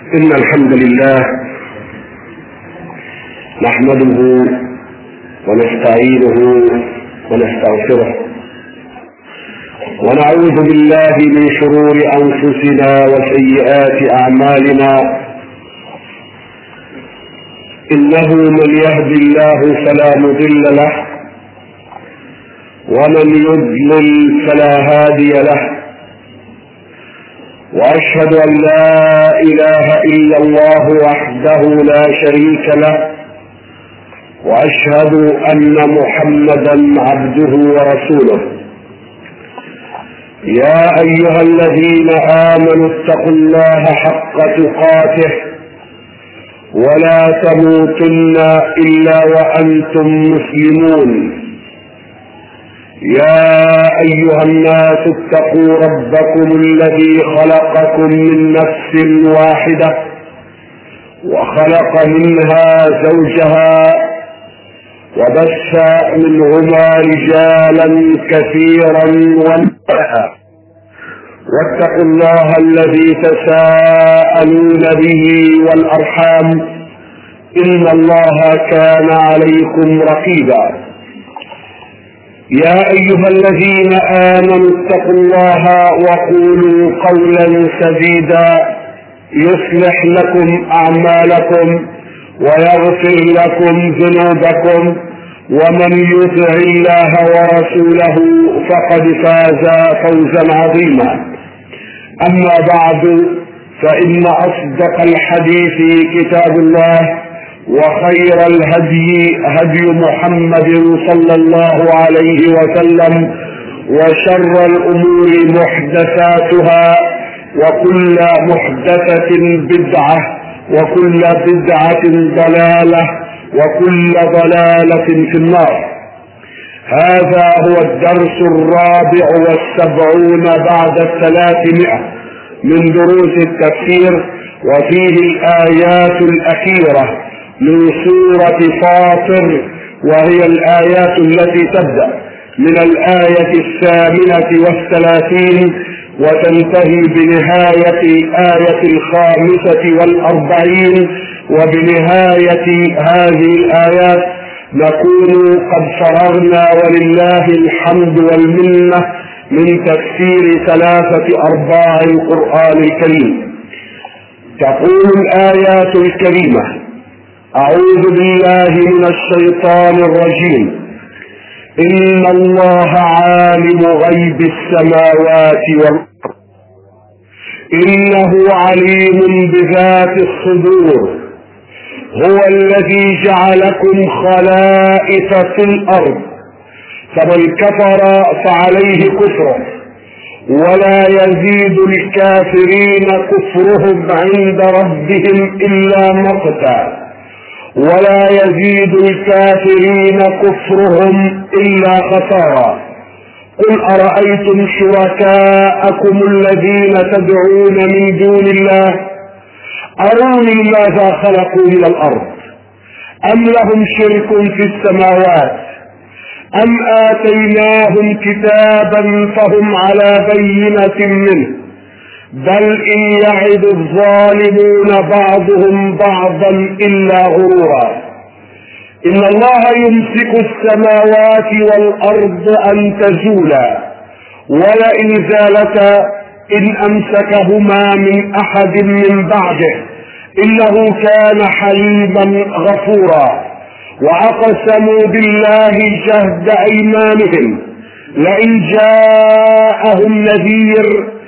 إن الحمد لله نحمده ونستعينه ونستغفره ونعوذ بالله من شرور أنفسنا وسيئات أعمالنا. إنه من يهد الله فلا مضل له ومن يضلل فلا هادي له، وأشهد أن لا إله إلا الله وحده لا شريك له، وأشهد أن محمدا عبده ورسوله. يا أيها الذين آمنوا اتقوا الله حق تقاته ولا تموتن إلا وأنتم مسلمون. يا أيها الناس اتقوا ربكم الذي خلقكم من نفس واحدة وخلق منها زوجها وبث منهما رجالا كثيرا ونساء، واتقوا الله الذي تساءلون به والأرحام إن الله كان عليكم رقيبا. يا أيها الذين آمنوا اتقوا الله وقولوا قولا سديدا يصلح لكم أعمالكم ويغفر لكم ذنوبكم، ومن يطع الله ورسوله فقد فاز فوزا عظيما. أما بعد، فإن أصدق الحديث كتاب الله، وخير الهدي هدي محمد صلى الله عليه وسلم، وشر الأمور محدثاتها، وكل محدثة بدعة، وكل بدعة ضلالة، وكل ضلالة في النار. هذا هو الدرس 74 بعد 300 من دروس التفسير، وفيه الآيات الأخيرة من سورة فاطر، وهي الآيات التي تبدأ من الآية 38 وتنتهي بنهاية آية 45، وبنهاية هذه الآيات نكون قد فرغنا ولله الحمد والمنة من تفسير 3 أرباع القرآن الكريم. تقول الآيات الكريمة: أعوذ بالله من الشيطان الرجيم. إن الله عالم غيب السماوات والأرض إنه عليم بذات الصدور. هو الذي جعلكم خلائف في الأرض، فمن كفر فعليه كفره، ولا يزيد الكافرين كفرهم عند ربهم إلا مقتا، ولا يزيد الكافرين كفرهم إلا خسارا. قل أرأيتم شركاءكم الذين تدعون من دون الله أروني ماذا خلقوا من الأرض أم لهم شرك في السماوات أم آتيناهم كتابا فهم على بينة منه بل إن يعد الظالمون بعضهم بعضا إلا غرورا. إن الله يمسك السماوات والأرض أن تزولا ولئن زالتا إن أمسكهما من أحد من بعده إنه كان حليما غفورا. وأقسموا بالله جهد أيمانهم لئن جاءهم نذير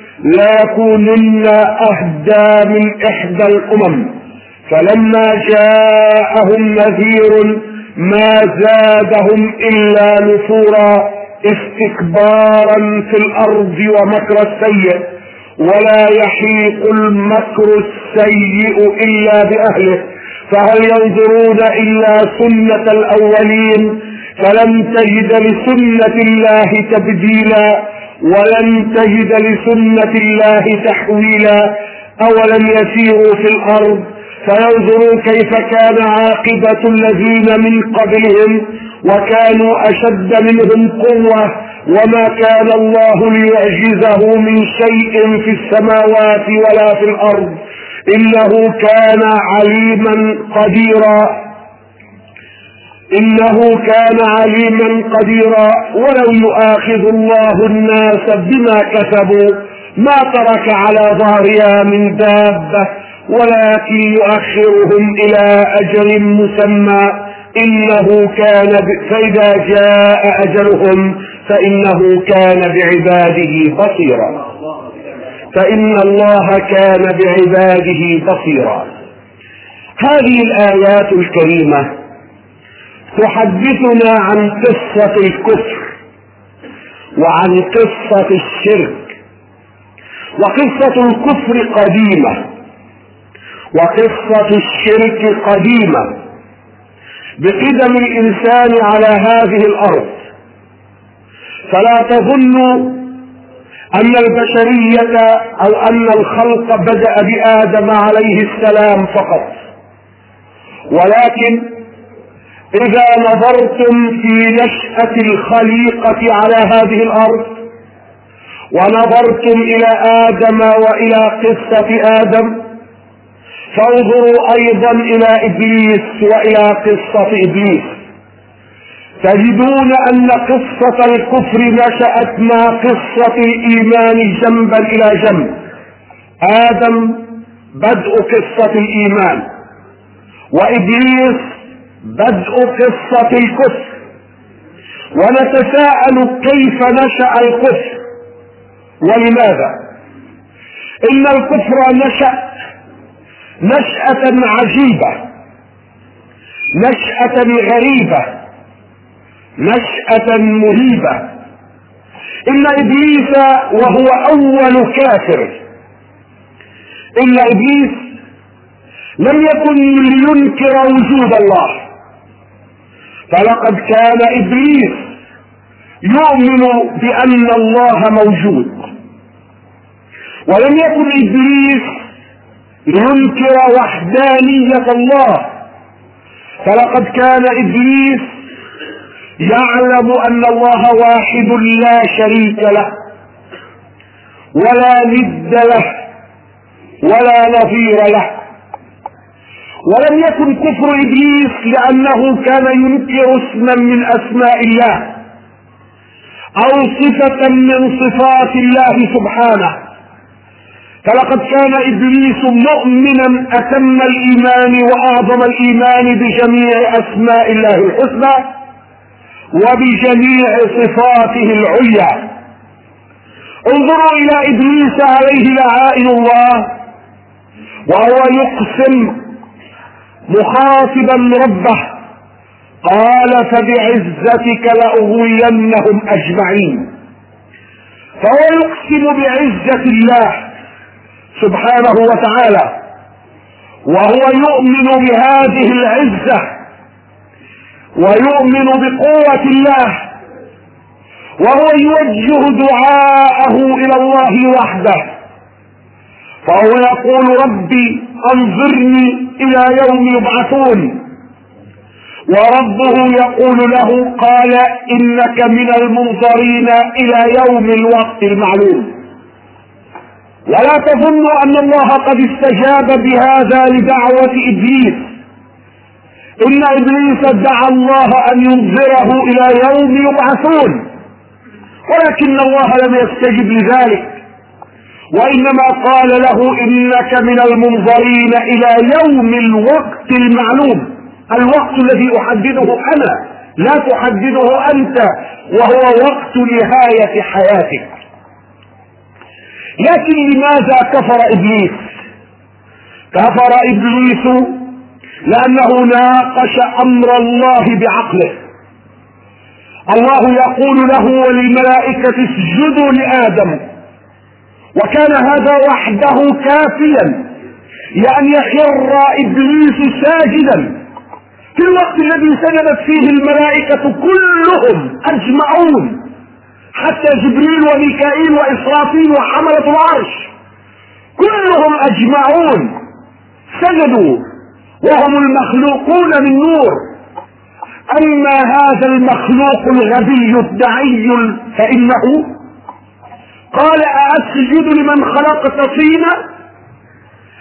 ليكونن أهدى من إحدى الأمم، فلما جاءهم نذير ما زادهم إلا نفورا استكبارا في الأرض ومكر السيء، ولا يحيق المكر السيء إلا بأهله، فهل ينظرون إلا سنة الأولين فلن تجد لسنة الله تبديلا ولن تجد لسنة الله تحويلا. أولم يسيروا في الأرض فينظروا كيف كان عاقبة الذين من قبلهم وكانوا أشد منهم قوة وما كان الله ليعجزه من شيء في السماوات ولا في الأرض إنه كان عليما قديرا. إنه كان عليما قديرا. ولو يؤاخذ الله الناس بما كسبوا ما ترك على ظهرها من دابة ولكن يؤخرهم إلى أجل مسمى إنه كان فإذا جاء أجلهم فإنه كان بعباده بصيرا. فإن الله كان بعباده بصيرا. هذه الآيات الكريمة تحدثنا عن قصة الكفر وعن قصة الشرك. وقصة الكفر قديمة وقصة الشرك قديمة بقدم الإنسان على هذه الأرض. فلا تظنوا أن البشرية أو أن الخلق بدأ بآدم عليه السلام فقط، ولكن إذا نظرتم في نشأة الخليقة على هذه الأرض ونظرتم إلى آدم وإلى قصة آدم فانظروا أيضا إلى إبليس وإلى قصة إبليس، تجدون أن قصة الكفر نشأت مع قصة الإيمان جنبا إلى جنب. آدم بدء قصة الإيمان، وإبليس بدء قصة الكفر. ونتساءل كيف نشأ الكفر ولماذا؟ إن الكفر نشأ نشأة عجيبة، نشأة غريبة، نشأة مريبة. إن إبليس وهو أول كافر، إن إبليس لم يكن لينكر وجود الله، فلقد كان إبليس يؤمن بأن الله موجود، ولم يكن إبليس لينكر وحدانية الله، فلقد كان إبليس يعلم أن الله واحد لا شريك له ولا ند له ولا نظير له. ولم يكن كفر إبليس لأنه كان ينكر اسما من أسماء الله أو صفة من صفات الله سبحانه، فلقد كان إبليس مؤمنا أتم الإيمان وأعظم الإيمان بجميع أسماء الله الحسنى وبجميع صفاته العليا. انظروا إلى إبليس عليه لعائن الله وهو يقسم مخاطبا ربه، قال فبعزتك لأغوينهم أجمعين. فهو يقسم بعزة الله سبحانه وتعالى وهو يؤمن بهذه العزة ويؤمن بقوة الله، وهو يوجه دعاءه إلى الله وحده، فهو يقول ربي أنظرني إلى يوم يبعثون، وربه يقول له قال إنك من المنظرين إلى يوم الوقت المعلوم. ولا تظنوا أن الله قد استجاب بهذا لدعوة إبليس، إن إبليس دعا الله أن ينظره إلى يوم يبعثون، ولكن الله لم يستجب لذلك، وإنما قال له إنك من المنظرين إلى يوم الوقت المعلوم، الوقت الذي أحدده أنا لا تحدده أنت، وهو وقت نهاية حياتك. لكن لماذا كفر إبليس؟ كفر إبليس لأنه ناقش أمر الله بعقله. الله يقول له وللملائكة اسجدوا لآدم، وكان هذا وحده كافيا لأن يخر إبليس ساجدا في الوقت الذي سجدت فيه الملائكة كلهم أجمعون، حتى جبريل وميكائيل وإسرافيل وحملة العرش كلهم أجمعون سجدوا وهم المخلوقون من نور. أما هذا المخلوق الغبي الدعي فإنه قال أسجد لمن خلقت طينا،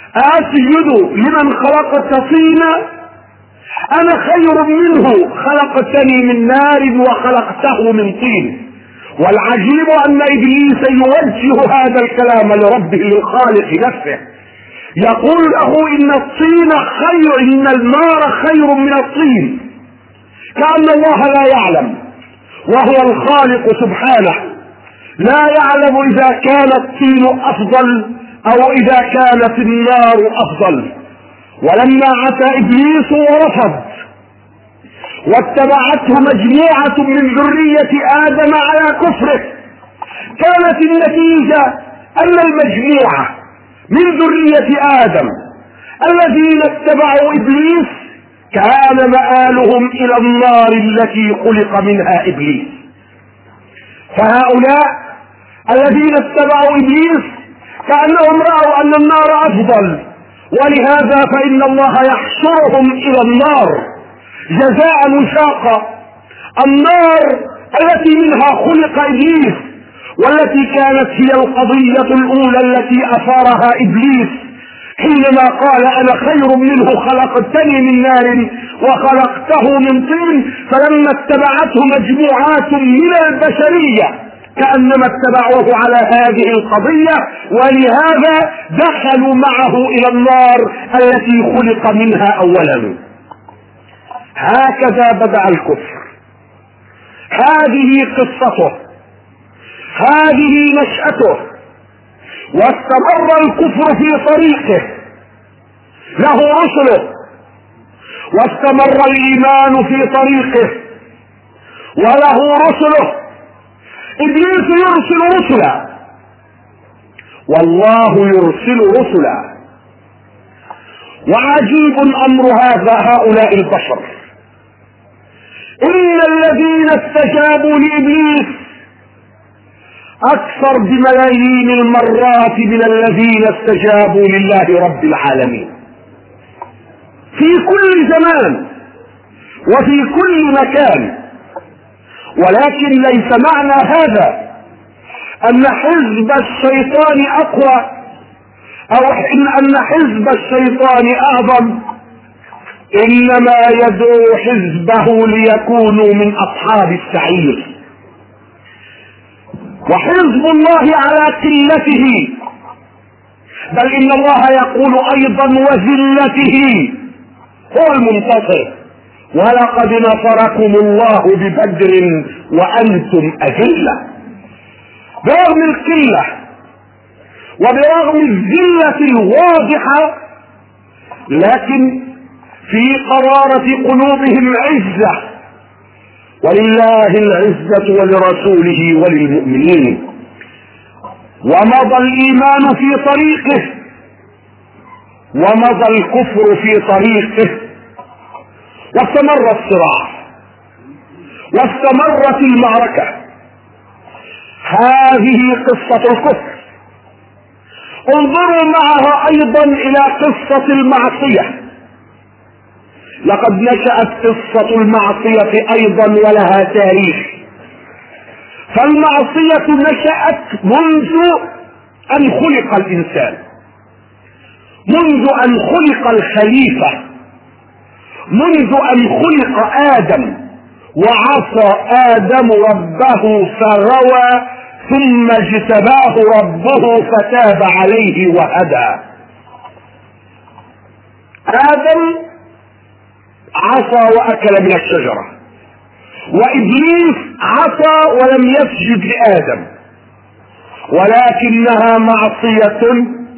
أسجد لمن خلقت طينا؟ أنا خير منه، خلقتني من نار وخلقته من طين. والعجيب أن إبليس يوجه هذا الكلام لربه للخالق نفسه، يقول له إن الطين خير، إن النار خير من الطين، كأن الله لا يعلم وهو الخالق سبحانه، لا يعلم إذا كان الطين أفضل أو إذا كانت النار أفضل. ولما عتى إبليس ورفض واتبعته مجموعة من ذرية آدم على كفره، كانت النتيجة أن المجموعة من ذرية آدم الذين اتبعوا إبليس كان مآلهم إلى النار التي خلق منها إبليس. فهؤلاء الذين اتبعوا إبليس كأنهم رأوا أن النار أفضل، ولهذا فإن الله يحشرهم إلى النار جزاء وفاقا. النار التي منها خلق إبليس، والتي كانت هي القضية الأولى التي أثارها إبليس حينما قال أنا خير منه، خلقتني من نار وخلقته من طين. فلما اتبعته مجموعات من البشرية كأنما اتبعوه على هذه القضية، ولهذا دخلوا معه إلى النار التي خلق منها أولا. هكذا بدأ الكفر، هذه قصته، هذه نشأته، واستمر الكفر في طريقه، له رسله، واستمر الإيمان في طريقه وله رسله. إبليس يرسل رسلا والله يرسل رسلا. وعجيب أمر هؤلاء البشر، إن الذين استجابوا لإبليس أكثر بملايين المرات من الذين استجابوا لله رب العالمين في كل زمان وفي كل مكان. ولكن ليس معنى هذا أن حزب الشيطان أقوى أو أن حزب الشيطان أعظم، إنما يدعو حزبه ليكونوا من أصحاب السعير. وحزب الله على قلته، بل إن الله يقول أيضا وذلته هو المنتصر. ولقد نصركم الله ببدر وأنتم أذلة. برغم القلة وبرغم الذلة الواضحة، لكن في قرارة قلوبهم عزة، ولله العزة ولرسوله وللمؤمنين. ومضى الإيمان في طريقه ومضى الكفر في طريقه، واستمر الصراع واستمرت المعركة. هذه قصة الكفر. انظروا معها أيضا إلى قصة المعصية. لقد نشأت قصة المعصية أيضا ولها تاريخ. فالمعصية نشأت منذ أن خلق الإنسان، منذ أن خلق الخليفة، منذ أن خلق آدم. وعصى آدم ربه فغوى، ثم اجتباه ربه فتاب عليه وهدى. آدم عصى وأكل من الشجرة، وإبليس عصى ولم يسجد لآدم، ولكنها معصية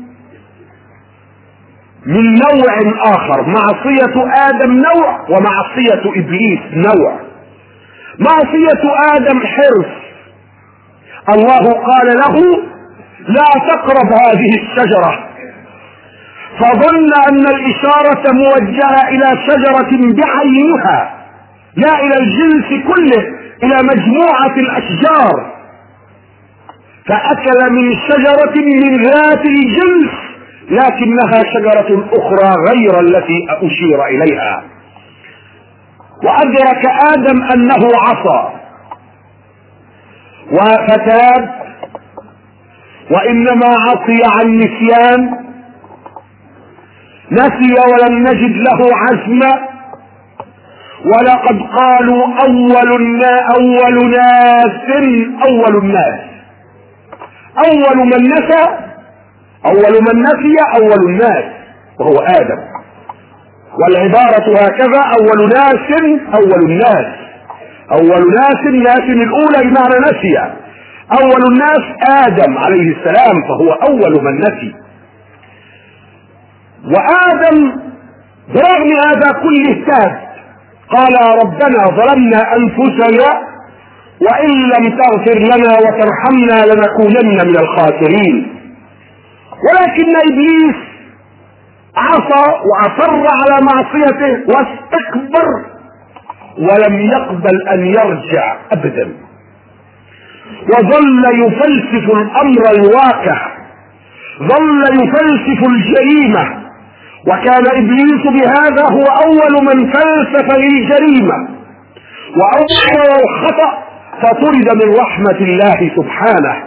من نوع آخر. معصية آدم نوع، ومعصية إبليس نوع. معصية آدم حرص، الله قال له لا تقرب هذه الشجرة، فظن أن الإشارة موجهة إلى شجرة بعينها لا إلى الجنس كله، إلى مجموعة الأشجار، فأكل من شجرة من ذات الجنس لكنها شجرة أخرى غير التي أشير إليها. وأدرك آدم أنه عصى فتاب، وإنما عصي عن نسيان، نسي ولم نجد له عزما. ولقد قالوا أول ناس أول من نسى أول الناس وهو آدم. والعبارة هكذا: أول ناس الأولى بمعنى نسي. أول الناس آدم عليه السلام، فهو أول من نسي. وآدم برغم هذا كله تاب، قال: ربنا ظلمنا أنفسنا وإن لم تغفر لنا وترحمنا لنكونن من الخاسرين. ولكن إبليس عصى وأصر على معصيته واستكبر ولم يقبل أن يرجع أبدا، وظل يفلسف الأمر الواقع، ظل يفلسف الجريمة. وكان إبليس بهذا هو أول من فلسف للجريمة وأول الخطأ، فطرد من رحمة الله سبحانه.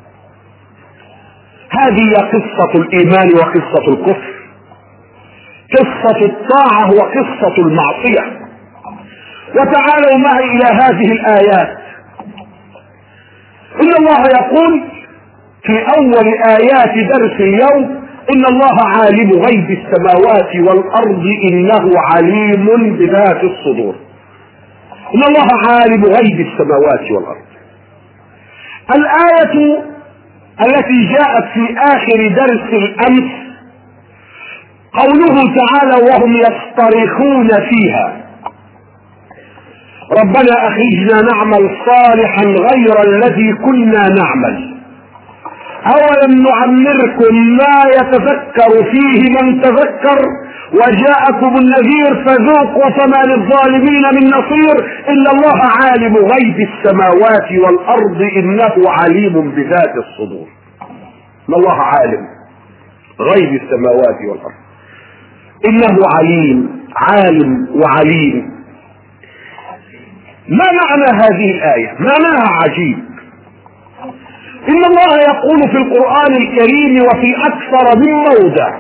هذه قصة الإيمان وقصة الكفر، قصة الطاعة وقصة المعصية. وتعالوا معي إلى هذه الآيات. إن الله يقول في أول آيات درس اليوم: إن الله عالم غيب السماوات والأرض إنه عليم بذات الصدور. إن الله عالم غيب السماوات والأرض. الآية التي جاءت في آخر درس الأمس قوله تعالى: وهم يصطرخون فيها ربنا أخرجنا نعمل صالحا غير الذي كنا نعمل أولم نعمركم ما يتذكر فيه من تذكر وجاءكم النذير فذوقوا فما للظالمين من نصير إن الله عالم غيب السماوات والأرض إنه عليم بذات الصدور. إن الله عالم غيب السماوات والأرض إنه عالم وعليم. ما معنى هذه الآية؟ معناها عجيب. إن الله يقول في القرآن الكريم وفي أكثر من موضع: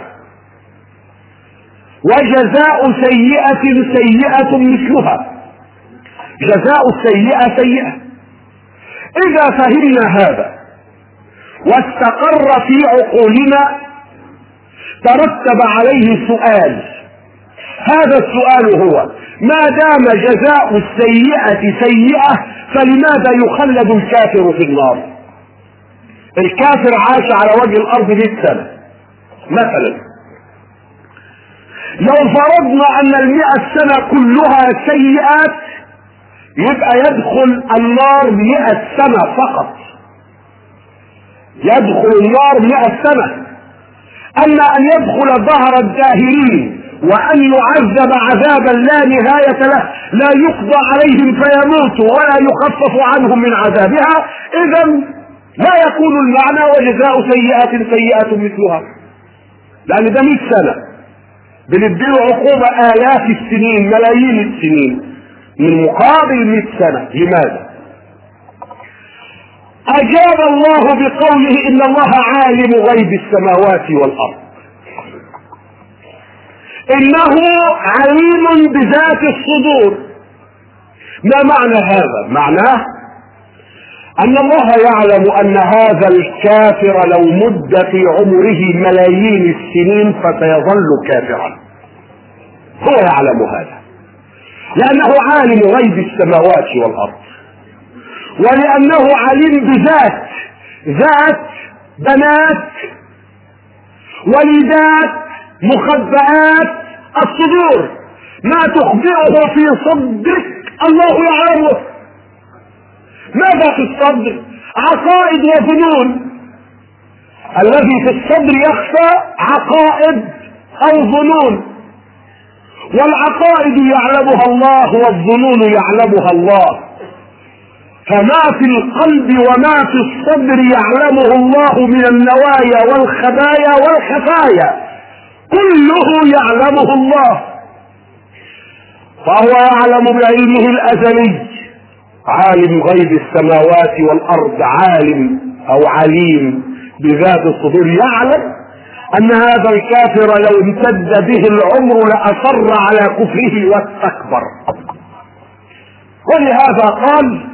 وجزاء سيئة مثلها. جزاء السيئة سيئة. إذا فهمنا هذا واستقر في عقولنا ترتب عليه سؤال. هذا السؤال هو: ما دام جزاء السيئة سيئة فلماذا يخلد الكافر في النار؟ الكافر عاش على وجه الأرض 100 سنة مثلا، لو فرضنا أن 100 سنة كلها سيئات يبقى يدخل النار 100 سنة فقط، يدخل النار 100 سنة. أما أن يدخل ظهر الداهرين وأن يعذب عذابا لا نهاية له لا يقضى عليهم فيموتوا ولا يخفف عنهم من عذابها، إذن لا يكون المعنى وجزاء سيئة مثلها، لأن ده 100 سنة بنديله عقوبة آلاف السنين ملايين السنين من مقابل 100 سنة. لماذا؟ أجاب الله بقوله: إن الله عالم غيب السماوات والأرض. إنه عليم بذات الصدور. ما معنى هذا؟ معناه أن الله يعلم أن هذا الكافر لو مد في عمره ملايين السنين فسيظل كافرا. هو يعلم هذا لأنه عالم غيب السماوات والأرض، ولأنه عليم بذات بنات ولدات مخبئات الصدور، ما تخبئه في صدرك الله يعلمه. ماذا في الصدر؟ عقائد وظنون. الذي في الصدر يخفى عقائد أو ظنون، والعقائد يعلمها الله والظنون يعلمها الله. فما في القلب وما في الصدر يعلمه الله من النوايا والخبايا والخفايا، كله يعلمه الله. فهو يعلم بعلمه الأزلي، عالم غيب السماوات والأرض، عالم أو عليم بذات الصدور، يعلم ان هذا الكافر لو امتد به العمر لاصر على كفره واستكبر. ولهذا قال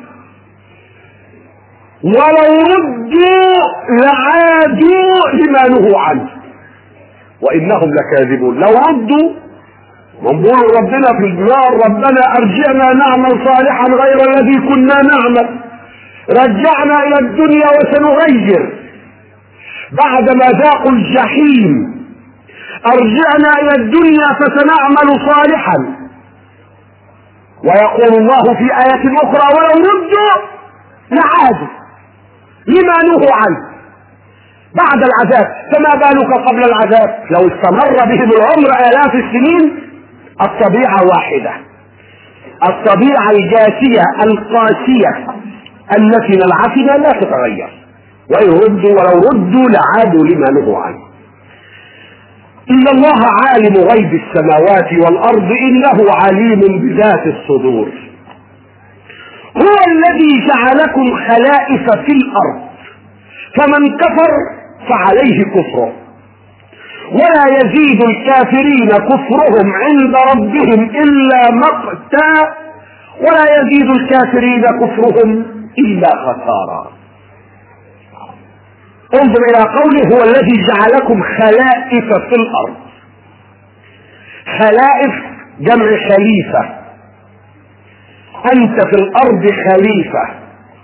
ولو ردوا لعادوا لما نهوا عنه وانهم لكاذبون. لو ردوا منظور ربنا في النار ربنا ارجعنا نعمل صالحا غير الذي كنا نعمل، رجعنا الى الدنيا وسنغير بعدما ذاقوا الجحيم، ارجعنا الى الدنيا فسنعمل صالحا. ويقول الله في آية اخرى ولو ردوا لعادوا لما نهوا عنه بعد العذاب. فما بالك قبل العذاب؟ لو استمر بهم العمر آلاف السنين الطبيعة واحدة، الطبيعة الجاسية القاسية التي العفنة لا تتغير. وإن ردوا ولو ردوا لعادوا لما نهوا عنه. إن الله عالم غيب السماوات والأرض إنه عليم بذات الصدور. هو الذي جعلكم خلائف في الأرض فمن كفر فعليه كفره ولا يزيد الكافرين كفرهم عند ربهم إلا مقتا ولا يزيد الكافرين كفرهم إلا خسارا. انظر إلى قوله هو الذي جعلكم خلائف في الأرض. خلائف جمع خليفة، أنت في الأرض خليفة.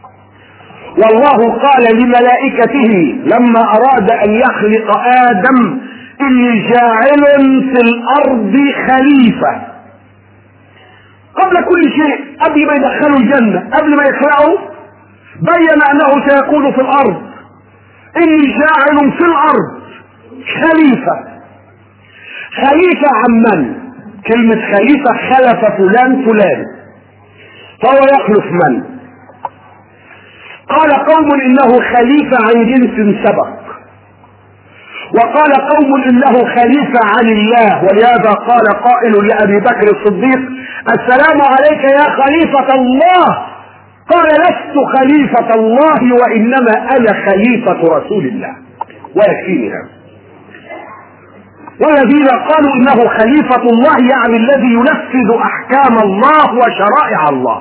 والله قال لملائكته لما أراد أن يخلق آدم إني جاعل في الأرض خليفة. قبل كل شيء قبل ما يدخلوا الجنة قبل ما يخلقوا بين أنه سيكون في الأرض. إني جاعل في الأرض خليفة. خليفة عن من؟ كلمة خليفة خلف فلان فلان، فهو يخلف من؟ قال قوم إنه خليفة عن جنس سبق، وقال قوم إنه خليفة عن الله. ولهذا قال قائل لأبي بكر الصديق السلام عليك يا خليفة الله، قال لست خليفة الله وإنما أنا خليفة رسول الله ويكفيني هذا. والذين قالوا إنه خليفة الله يعني الذي ينفذ أحكام الله وشرائع الله.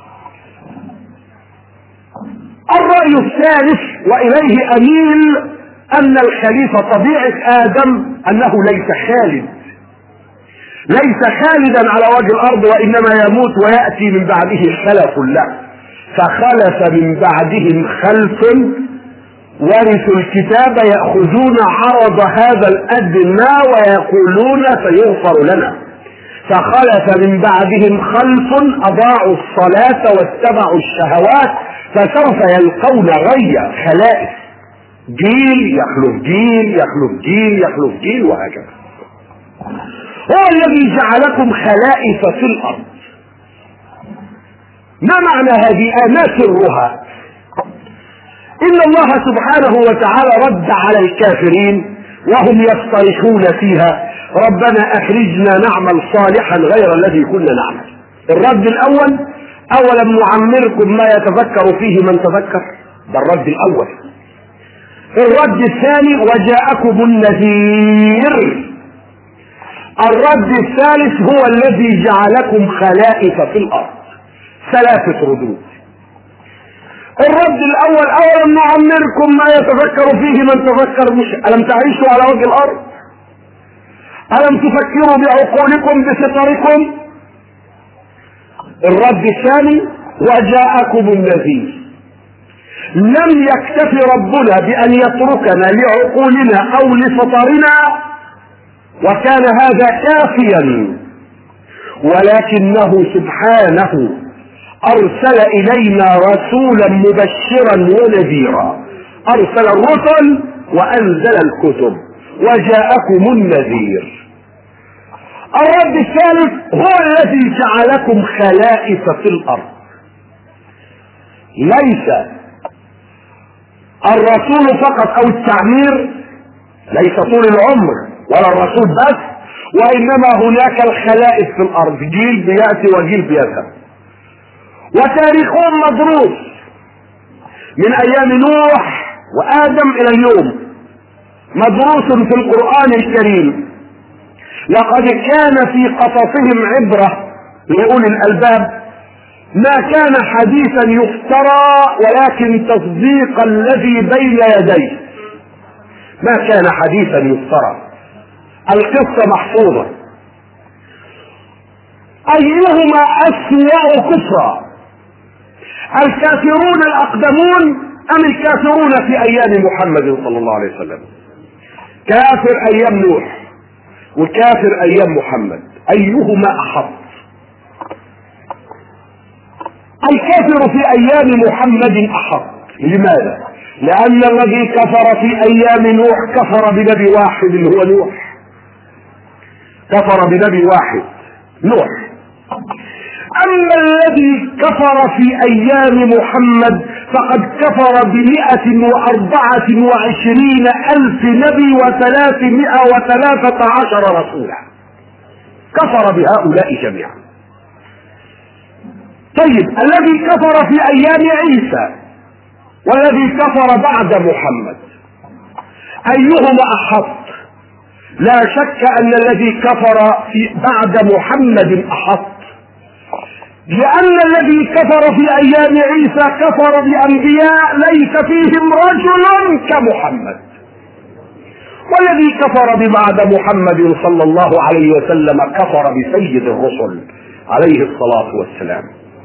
الرأي الثالث وإليه أميل أن الخليفة طبيعة آدم أنه ليس خالد، ليس خالدا على وجه الأرض وإنما يموت ويأتي من بعده خلف له. فخلف من بعدهم خلف ورثوا الكتاب يأخذون عرض هذا الأدنى ويقولون سيغفر لنا. فخلف من بعدهم خلف أضاعوا الصلاة واتبعوا الشهوات فسوف يلقون غيا. خلائف، جيل يخلف جيل يخلف جيل يخلف جيل وهكذا. هو الذي جعلكم خلائف في الأرض. ما معنى هذه؟ ما سرها؟ إن الله سبحانه وتعالى رد على الكافرين وهم يصطرخون فيها ربنا أخرجنا نعمل صالحا غير الذي كنا نعمل. الرد الأول أولم نعمركم ما يتذكر فيه من تذكر، ده الرد الأول. الرد الثاني وجاءكم النذير. الرد الثالث هو الذي جعلكم خلائف في الأرض. ثلاثة ردود. الرد الأول أولم نعمركم ما يتذكر فيه من تذكر، مش ألم تعيشوا على وجه الأرض؟ ألم تفكروا بعقولكم بفطركم؟ الرد الثاني وجاءكم النذير. لم يكتف ربنا بأن يتركنا لعقولنا أو لفطرنا وكان هذا كافيا، ولكنه سبحانه أرسل إلينا رسولا مبشرا ونذيرا. أرسل الرسل وأنزل الكتب وجاءكم النذير. الرد الثالث هو الذي جعلكم خلائف في الأرض. ليس الرسول فقط أو التعمير، ليس طول العمر ولا الرسول بس، وإنما هناك الخلائف في الأرض، جيل بيأتي وجيل بيذهب. وتاريخهم مدروس من أيام نوح وآدم إلى اليوم. مدروس في القرآن الكريم. لقد كان في قصصهم عبرة لأولي الألباب، ما كان حديثا يفترى ولكن تصديق الذي بين يديه. ما كان حديثا يفترى، القصة محفوظة. أيهما أسوأ كفرا، الكافرون الأقدمون أم الكافرون في أيام محمد صلى الله عليه وسلم؟ كافر أيام نوح وكافر أيام محمد، أيهما أحط؟ الكافر في أيام محمد أحط. لماذا؟ لأن الذي كفر في أيام نوح كفر بنبي واحد اللي هو نوح، كفر بنبي واحد نوح. أما الذي كفر في أيام محمد فقد كفر ب124,000 نبي و313 رسولا، كفر بهؤلاء جميعا. طيب الذي كفر في أيام عيسى والذي كفر بعد محمد أيهما أحط؟ لا شك أن الذي كفر في بعد محمد أحط، لأن الذي كفر في أيام عيسى كفر بأنبياء ليس فيهم رجل كمحمد، والذي كفر ببعد محمد صلى الله عليه وسلم كفر بسيد الرسل عليه الصلاة والسلام.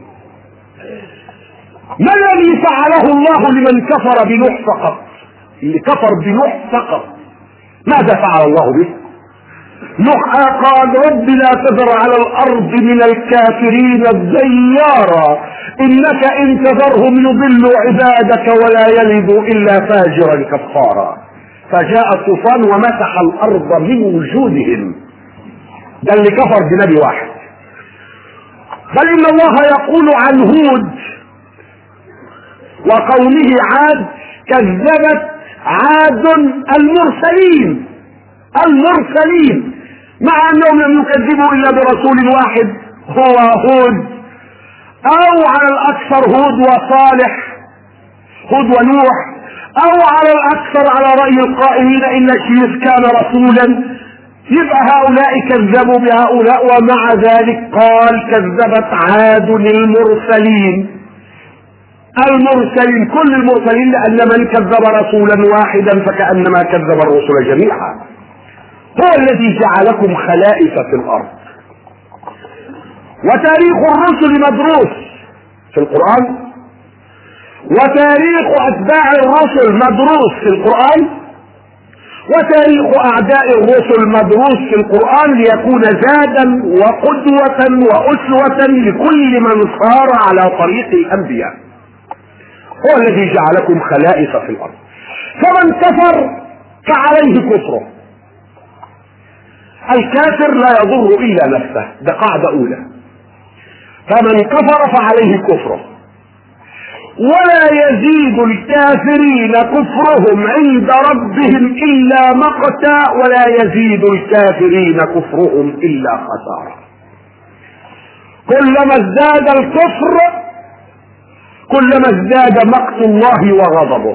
ما الذي فعله الله لمن كفر بنوح فقط؟ اللي كفر بنوح فقط ماذا فعل الله به؟ نوح قال رب لا تذر على الأرض من الكافرين الديارا إنك إن تذرهم يضلوا عبادك ولا يلدوا إلا فاجرا كفارا. فجاء الطوفان ومسح الأرض من وجودهم. ده اللي كفر بنبي واحد. بل إن الله يقول عن هود وقومه عاد كذبت عاد المرسلين مع أنهم لم يكذبوا إلا برسول واحد هو هود، أو على الأكثر هود وصالح، هود ونوح، أو على الأكثر على رأي القائلين إن شيث كان رسولا. يبقى هؤلاء كذبوا بهؤلاء، ومع ذلك قال كذبت عاد المرسلين. كل المرسلين، لأن من كذب رسولا واحدا فكأنما كذب الرسل جميعا. هو الذي جعلكم خلائف في الأرض. وتاريخ الرسل مدروس في القرآن، وتاريخ أتباع الرسل مدروس في القرآن، وتاريخ أعداء الرسل مدروس في القرآن ليكون زادا وقدوة وأسوة لكل من صار على طريق الأنبياء. هو الذي جعلكم خلائف في الأرض. فمن كفر فعليه كفره. الكافر لا يضر إلا نفسه، ده قاعدة أولى. فمن كفر فعليه كفره، ولا يزيد الكافرين كفرهم عند ربهم إلا مقتا، ولا يزيد الكافرين كفرهم إلا خسارة. كلما ازداد الكفر كلما ازداد مقت الله وغضبه،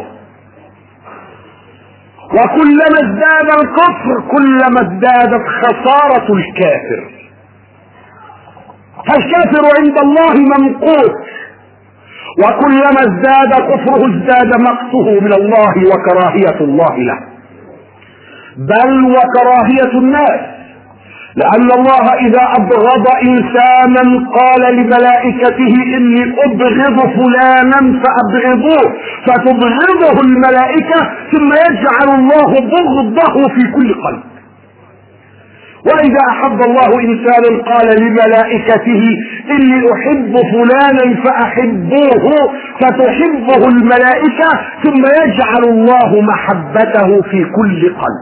وكلما ازداد الكفر كلما ازدادت خسارة الكافر. فالكافر عند الله ممقوت، وكلما ازداد كفره ازداد مقته من الله وكراهية الله له، بل وكراهية الناس. لأن الله إذا أبغض إنسانا قال لملائكته إني أبغض فلانا فأبغضوه، فتبغضه الملائكة ثم يجعل الله بغضه في كل قلب. وإذا أحب الله إنسانا قال لملائكته إني أحب فلانا فأحبوه، فتحبه الملائكة ثم يجعل الله محبته في كل قلب.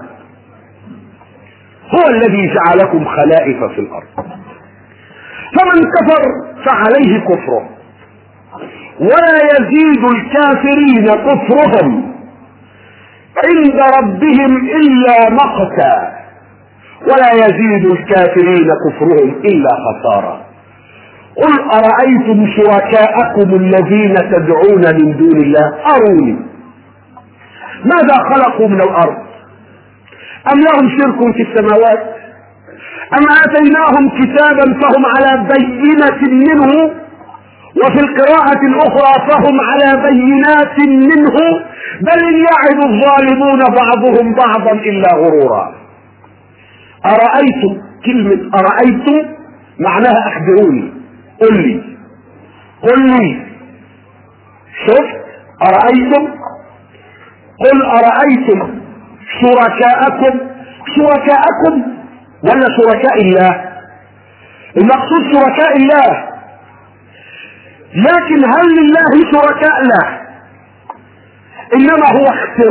هو الذي جعلكم خلائف في الأرض. فمن كفر فعليه كفره، ولا يزيد الكافرين كفرهم عند ربهم إلا مقتا، ولا يزيد الكافرين كفرهم إلا خسارة. قل أرأيتم شركاءكم الذين تدعون من دون الله أروني ماذا خلقوا من الأرض أم لهم شرك في السماوات؟ أم آتيناهم كتابا فهم على بينة منه، وفي القراءة الأخرى فهم على بينات منه، بل يعد الظالمون بعضهم بعضا إلا غرورا. أرأيتم، كلمة أرأيتم معناها أخبروني، قل لي شفت؟ أرأيتم، قل أرأيتم شركاءكم ولا شركاء الله؟ المقصود شركاء الله، لكن هل لله شركاء؟ لا، انما هو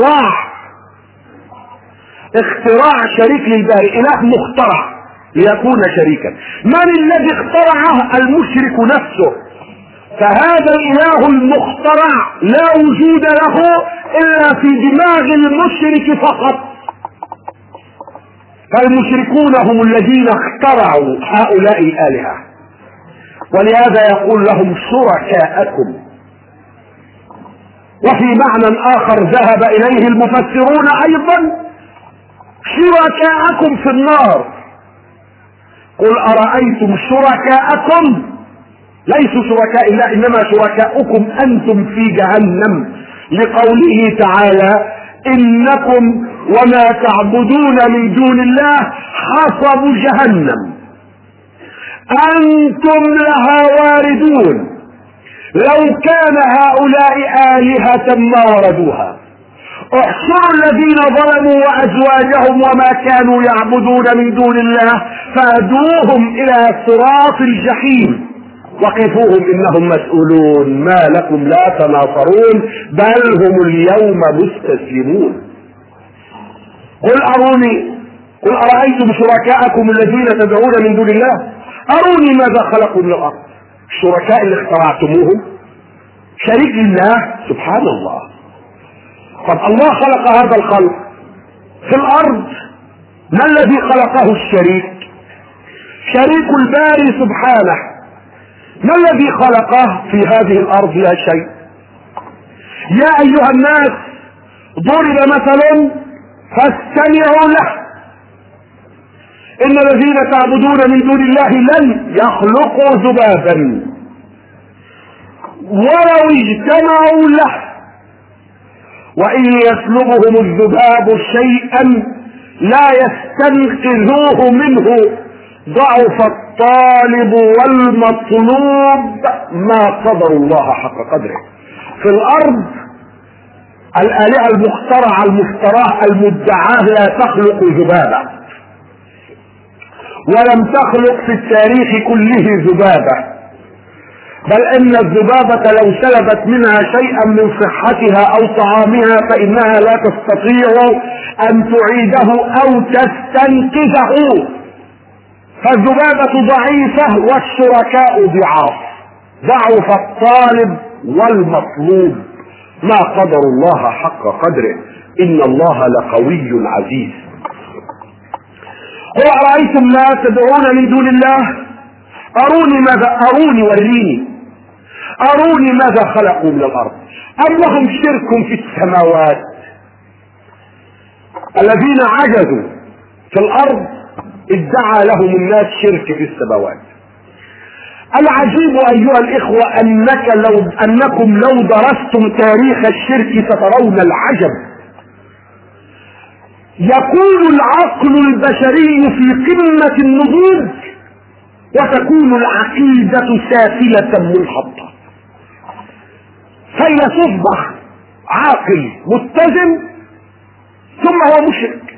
اختراع شريك للباري، اله مخترع ليكون شريكا. من الذي اخترعه؟ المشرك نفسه. فهذا الاله المخترع لا وجود له الا في دماغ المشرك فقط. فالمشركون هم الذين اخترعوا هؤلاء الآلهة، ولهذا يقول لهم شركاءكم. وفي معنى آخر ذهب إليه المفسرون أيضا شركاءكم في النار. قل أرأيتم شركاءكم، ليسوا شركاء الله إنما شركاءكم أنتم في جهنم، لقوله تعالى إنكم وما تعبدون من دون الله حصب جهنم أنتم لها واردون لو كان هؤلاء آلهة ما وردوها. احشروا الذين ظلموا وأزواجهم وما كانوا يعبدون من دون الله فأدوهم إلى صراط الجحيم وقفوهم إنهم مسؤولون ما لكم لا تناصرون بل هم اليوم مستسلمون. قل أرأيتم شركاءكم الذين تدعون من دون الله أروني ماذا خلقوا من الأرض. الشركاء اللي اخترعتموهم شريك لله؟ سبحان الله. طب الله خلق هذا الخلق في الأرض، ما الذي خلقه الشريك؟ شريك الباري سبحانه. ما الذي خلقه في هذه الأرض؟ لا شيء. يا أيها الناس ضرب مثل فاستمعوا له إن الذين تعبدون من دون الله لن يخلقوا ذبابا ولو اجتمعوا له وإن يسلبهم الذباب شيئا لا يستنقذوه منه ضعف الطالب والمطلوب ما قدر الله حق قدره. في الأرض الآلهة المخترعة المفتراه المدعاة لا تخلق ذبابة، ولم تخلق في التاريخ كله ذبابة، بل ان الذبابة لو سلبت منها شيئا من صحتها او طعامها فانها لا تستطيع ان تعيده او تستنقذه. فالذبابة ضعيفة والشركاء ضعف الطالب والمطلوب ما قدر الله حق قدره ان الله لقوي عزيز. قل أرأيتم لا تدعون من دون الله أروني ماذا خلقوا من الأرض أم لهم شرك في السماوات. الذين عجزوا في الأرض ادعى لهم الناس شرك في السماوات. العجيب أيها الإخوة أنكم لو درستم تاريخ الشرك سترون العجب. يكون العقل البشري في قمة النضوج وتكون العقيدة سافلة منحطة. فيلسوف ضخم عاقل متزن ثم هو مشرك.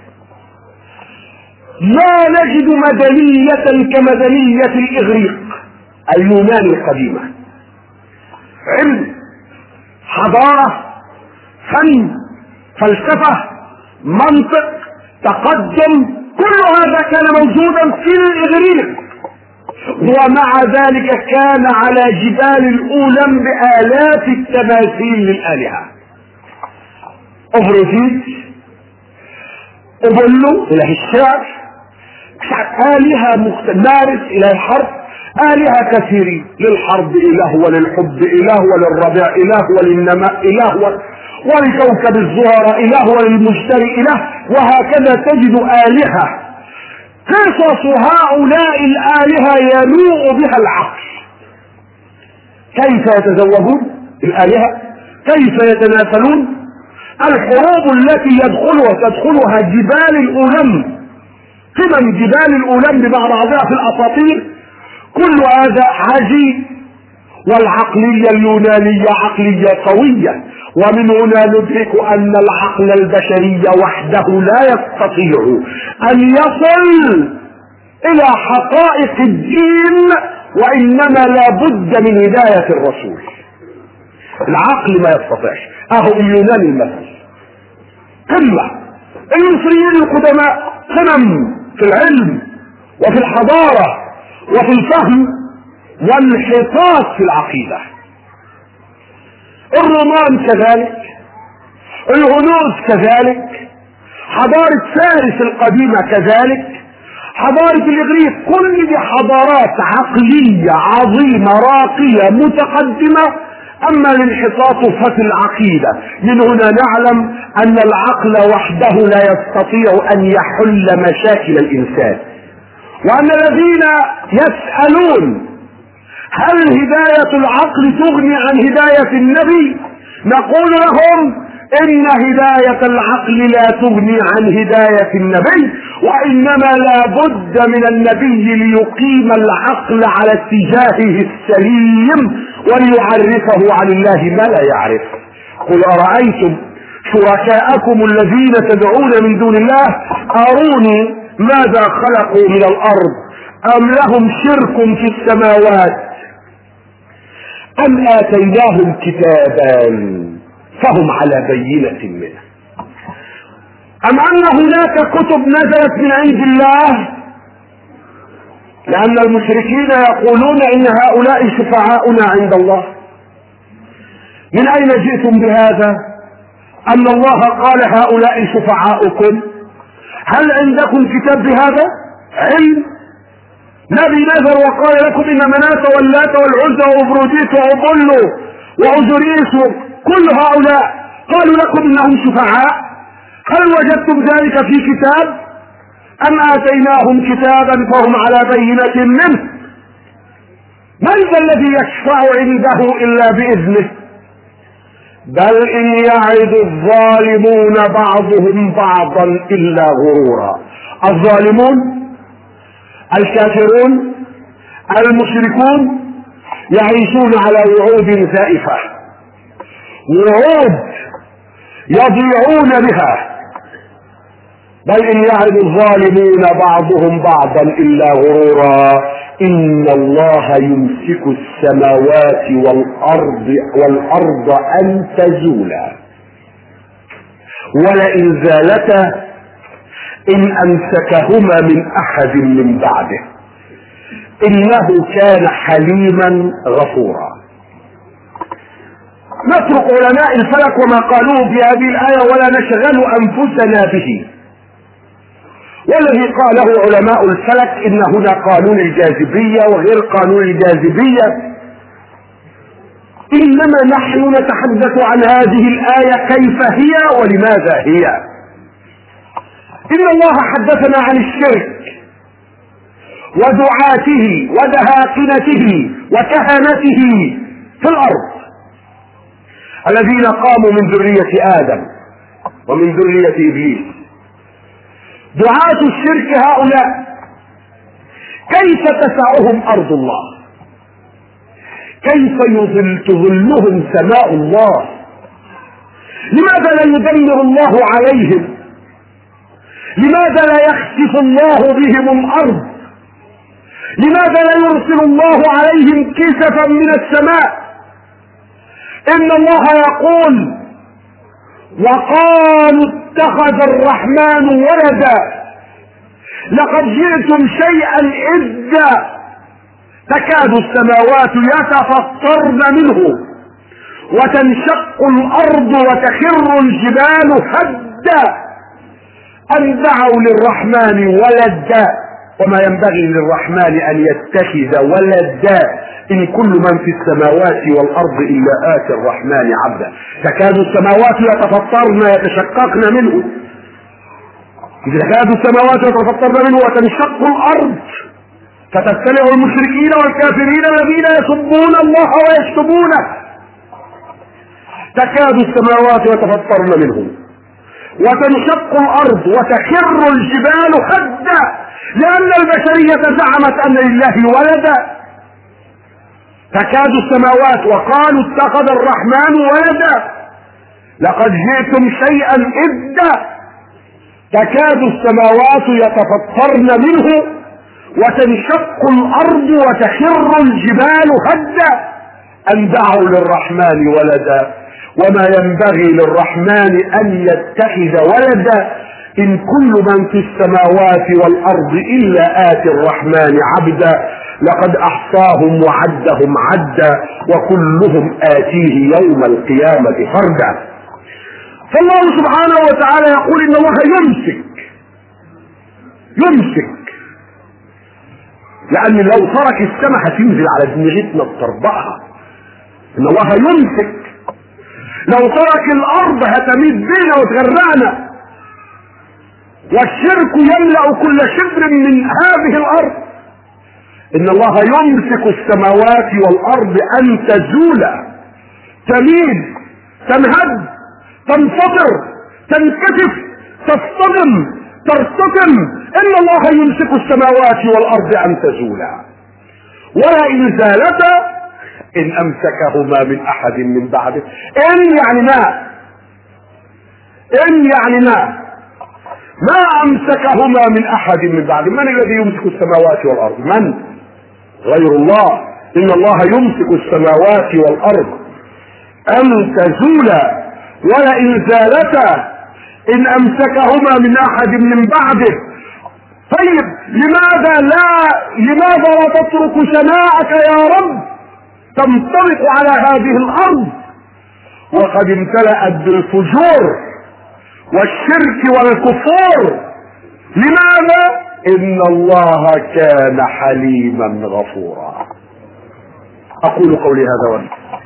لا نجد مدنية كمدنية الإغريق اليونان القديمة. علم، حضارة، فن، فلسفة، منطق، تقدم، كل هذا كان موجودا في الإغريق، ومع ذلك كان على جبال الأولم بآلاف التماثيل للآلهة. أفروسيت، أبولو إله الشعر، آلهة مارس إله الحرب، آلهة كثيرين، للحرب إله وللحب إله وللربيع إله وللنماء إله ولكوكب الزهرة إله وللمشتري إله، وهكذا تجد آلهة. قصص هؤلاء الآلهة يلوء بها العقل. كيف يتزوجون الآلهة؟ كيف يتناسلون؟ الحروب التي تدخلها جبال الأولم، قمم جبال الأولم ببعضها في الأساطير، كل هذا عجيب. والعقلية اليونانية عقلية قوية، ومن هنا ندرك أن العقل البشري وحده لا يستطيع أن يصل إلى حقائق الدين، وإنما لا بد من هداية الرسول. العقل ما يستطيعش. أهو اليونان المثل قمة، المصريين القدماء قمم في العلم وفي الحضارة وفي الفهم والانحطاط في العقيدة. الرومان كذلك، الهنود كذلك، حضارة فارس القديمة كذلك، حضارة الإغريق، كل دي حضارات عقلية عظيمة راقية متقدمة. أما الانحطاط ففي العقيدة. من هنا نعلم أن العقل وحده لا يستطيع أن يحل مشاكل الإنسان، وأن الذين يسألون هل هداية العقل تغني عن هداية النبي، نقول لهم إن هداية العقل لا تغني عن هداية النبي، وإنما لا بد من النبي ليقيم العقل على اتجاهه السليم وليعرفه عن الله ما لا يعرف. قل أرأيتم شركاءكم الذين تدعون من دون الله أروني ماذا خلقوا من الأرض أم لهم شرك في السماوات أم آتيناهم كتابا فهم على بينة منه أم أن هناك كتب نزلت من عند الله، لأن المشركين يقولون إن هؤلاء شفعاؤنا عند الله. من أين جئتم بهذا؟ أن الله قال هؤلاء شفعاؤكم. هل عندكم كتاب بهذا؟ علم؟ نبي نزل وقال لكم إن مناة واللات والعزى وأفروديت وأبولو وأوزوريس كل هؤلاء قالوا لكم إنهم شفعاء؟ هل وجدتم ذلك في كتاب؟ أم آتيناهم كتابا فهم على بينة منه؟ من ذا الذي يشفع عنده إلا بإذنه؟ بل إن يعد الظالمون بعضهم بعضا إلا غرورا. الظالمون الكافرون المشركون يعيشون على وعود زائفة، وعود يضيعون بها. بل إن يعد الظالمون بعضهم بعضا إلا غرورا. إن الله يمسك السماوات والأرض أن تزولا ولئن زالتا إن أمسكهما من أحد من بعده إنه كان حليما غفورا. نترك علماء الفلك وما قالوه في هذه الآية ولا نشغل أنفسنا به. والذي قاله علماء الفلك إن هنا قانون الجاذبية وغير قانون الجاذبية، إنما نحن نتحدث عن هذه الآية كيف هي ولماذا هي. إن الله حدثنا عن الشرك ودعاته ودهاقنته وكهنته في الأرض الذين قاموا من ذرية آدم ومن ذرية إبليس. دعاة الشرك هؤلاء كيف تسعهم أرض الله؟ كيف تظلهم سماء الله؟ لماذا لا يدمر الله عليهم؟ لماذا لا يخسف الله بهم الأرض؟ لماذا لا يرسل الله عليهم كسفا من السماء؟ إن الله يقول وقالوا اتخذ الرحمن ولدا لقد جئتم شيئا إدا تكاد السماوات يتفطرن منه وتنشق الأرض وتخر الجبال هدا أن دعوا للرحمن ولدا وما ينبغي للرحمن ان يتخذ ولدا ان كل من في السماوات والارض الا اتي الرحمن عبدا. تكاد السماوات يتفطرن يتشققن منه، تكاد السماوات يتفطرن منه وتنشق الارض فتبتلع المشركين والكافرين الذين يسبون الله ويشتمونه. تكاد السماوات يتفطرن منه وتنشق الارض وتخر الجبال هدا لان البشرية زعمت ان لله ولدا. تكاد السماوات وقالوا اتخذ الرحمن ولدا لقد جئتم شيئا إدا. تكاد السماوات يتفطرن منه وتنشق الارض وتخر الجبال هدا ان دعوا للرحمن ولدا وما ينبغي للرحمن ان يتخذ ولدا ان كل من في السماوات والارض الا اتي الرحمن عبدا لقد احصاهم وعدهم عدا وكلهم اتيه يوم القيامة فردا. فالله سبحانه وتعالى يقول ان الله يمسك لان لو ترك السماء هتنزل على دماغتنا بتربقها. ان الله يمسك. لو ترك الارض هتميد بينا وتغرقنا. والشرك يملأ كل شبر من هذه الارض. ان الله يمسك السماوات والارض ان تزولا، تميد، تنهد، تنفطر، تنكشف، تصطدم، ترتطم. ان الله يمسك السماوات والارض ان تزولا ولئن زالتا ان امسكهما من احد من بعده. ان يعني ما امسكهما من احد من بعده. من الذي يمسك السماوات والارض؟ من؟ غير الله. ان الله يمسك السماوات والارض ان تزولا ولئن زالتا ان امسكهما من احد من بعده. طيب لماذا لا تترك سماءك يا رب تنطلق على هذه الارض وقد امتلأت بالفجور والشرك والكفور؟ لماذا؟ ان الله كان حليما غفورا. اقول قولي هذا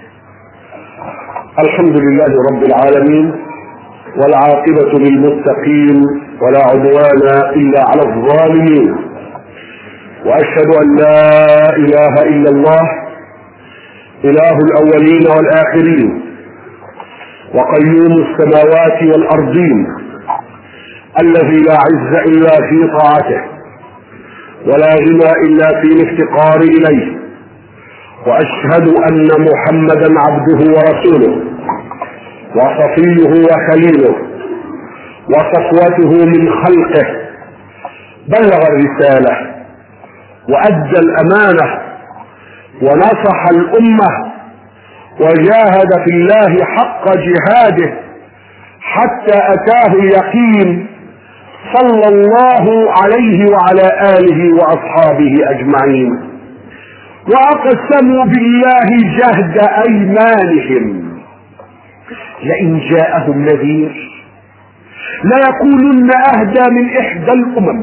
الحمد لله رب العالمين والعاقبة للمتقين ولا عدوان الا على الظالمين، واشهد ان لا اله الا الله اله الاولين والاخرين وقيوم السماوات والارضين الذي لا عز الا في طاعته ولا غنى الا في الافتقار اليه، واشهد ان محمدا عبده ورسوله وصفيه وخليله وصفوته من خلقه، بلغ الرسالة وأدى الأمانة ونصح الأمة وجاهد في الله حق جهاده حتى أتاه اليقين صلى الله عليه وعلى آله وأصحابه أجمعين. وأقسموا بالله جهد أيمانهم لئن جاءهم نذير ليكونن أهدى من إحدى الأمم.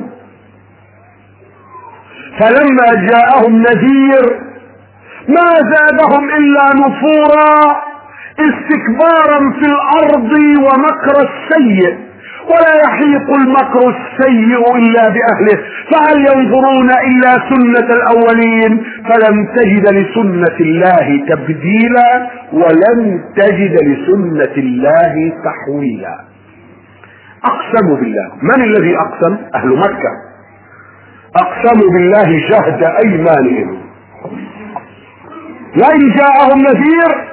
فلما جاءهم نذير ما زادهم إلا نفورا استكبارا في الأرض ومكر السيء، ولا يحيق المكر السيء إلا بأهله، فهل ينظرون إلا سنة الأولين فلن تجد لسنة الله تبديلا ولن تجد لسنة الله تحويلا. أقسموا بالله. من الذي أقسم؟ أهل مكة. أقسموا بالله جهد أيمانهم لئن جاءهم نذير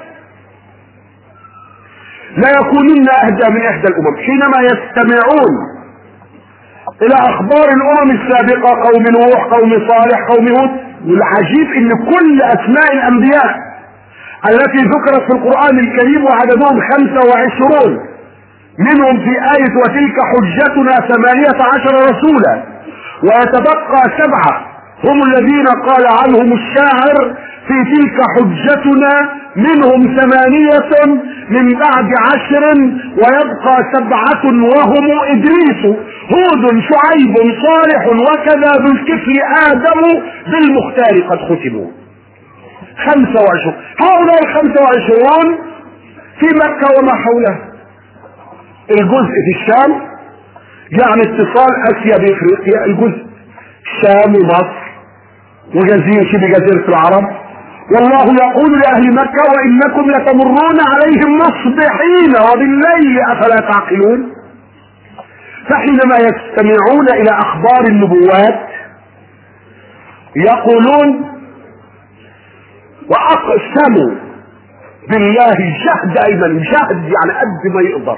ليكونن أهدى من إحدى الأمم. حينما يستمعون إلى أخبار الأمم السابقة، قوم نوح، قوم صالح، قوم هود، والعجيب إن كل أسماء الأنبياء التي ذكرت في القرآن الكريم وعددهم 25 منهم في آية وتلك حجتنا 18 رسولا، ويتبقى 7 هم الذين قال عنهم الشاعر في تلك حجتنا منهم 8 من بعد 10 ويبقى 7 وهم إدريس هود شعيب صالح وكذا بالكفل آدم بالمختار قد ختموا. 25. هؤلاء 25 في مكة وما حولها. الجزء في الشام يعني اتصال اسيا بافريقيا، الجزء الشام ومصر شبه جزيرة العرب. والله يقول لأهل مكة وإنكم لتمرون عليهم مصبحين وبالليل أفلا تعقلون. فحينما يستمعون إلى أخبار النبوات يقولون وأقسموا بالله جهد أيمن، جهد يعني قد ما يقدر.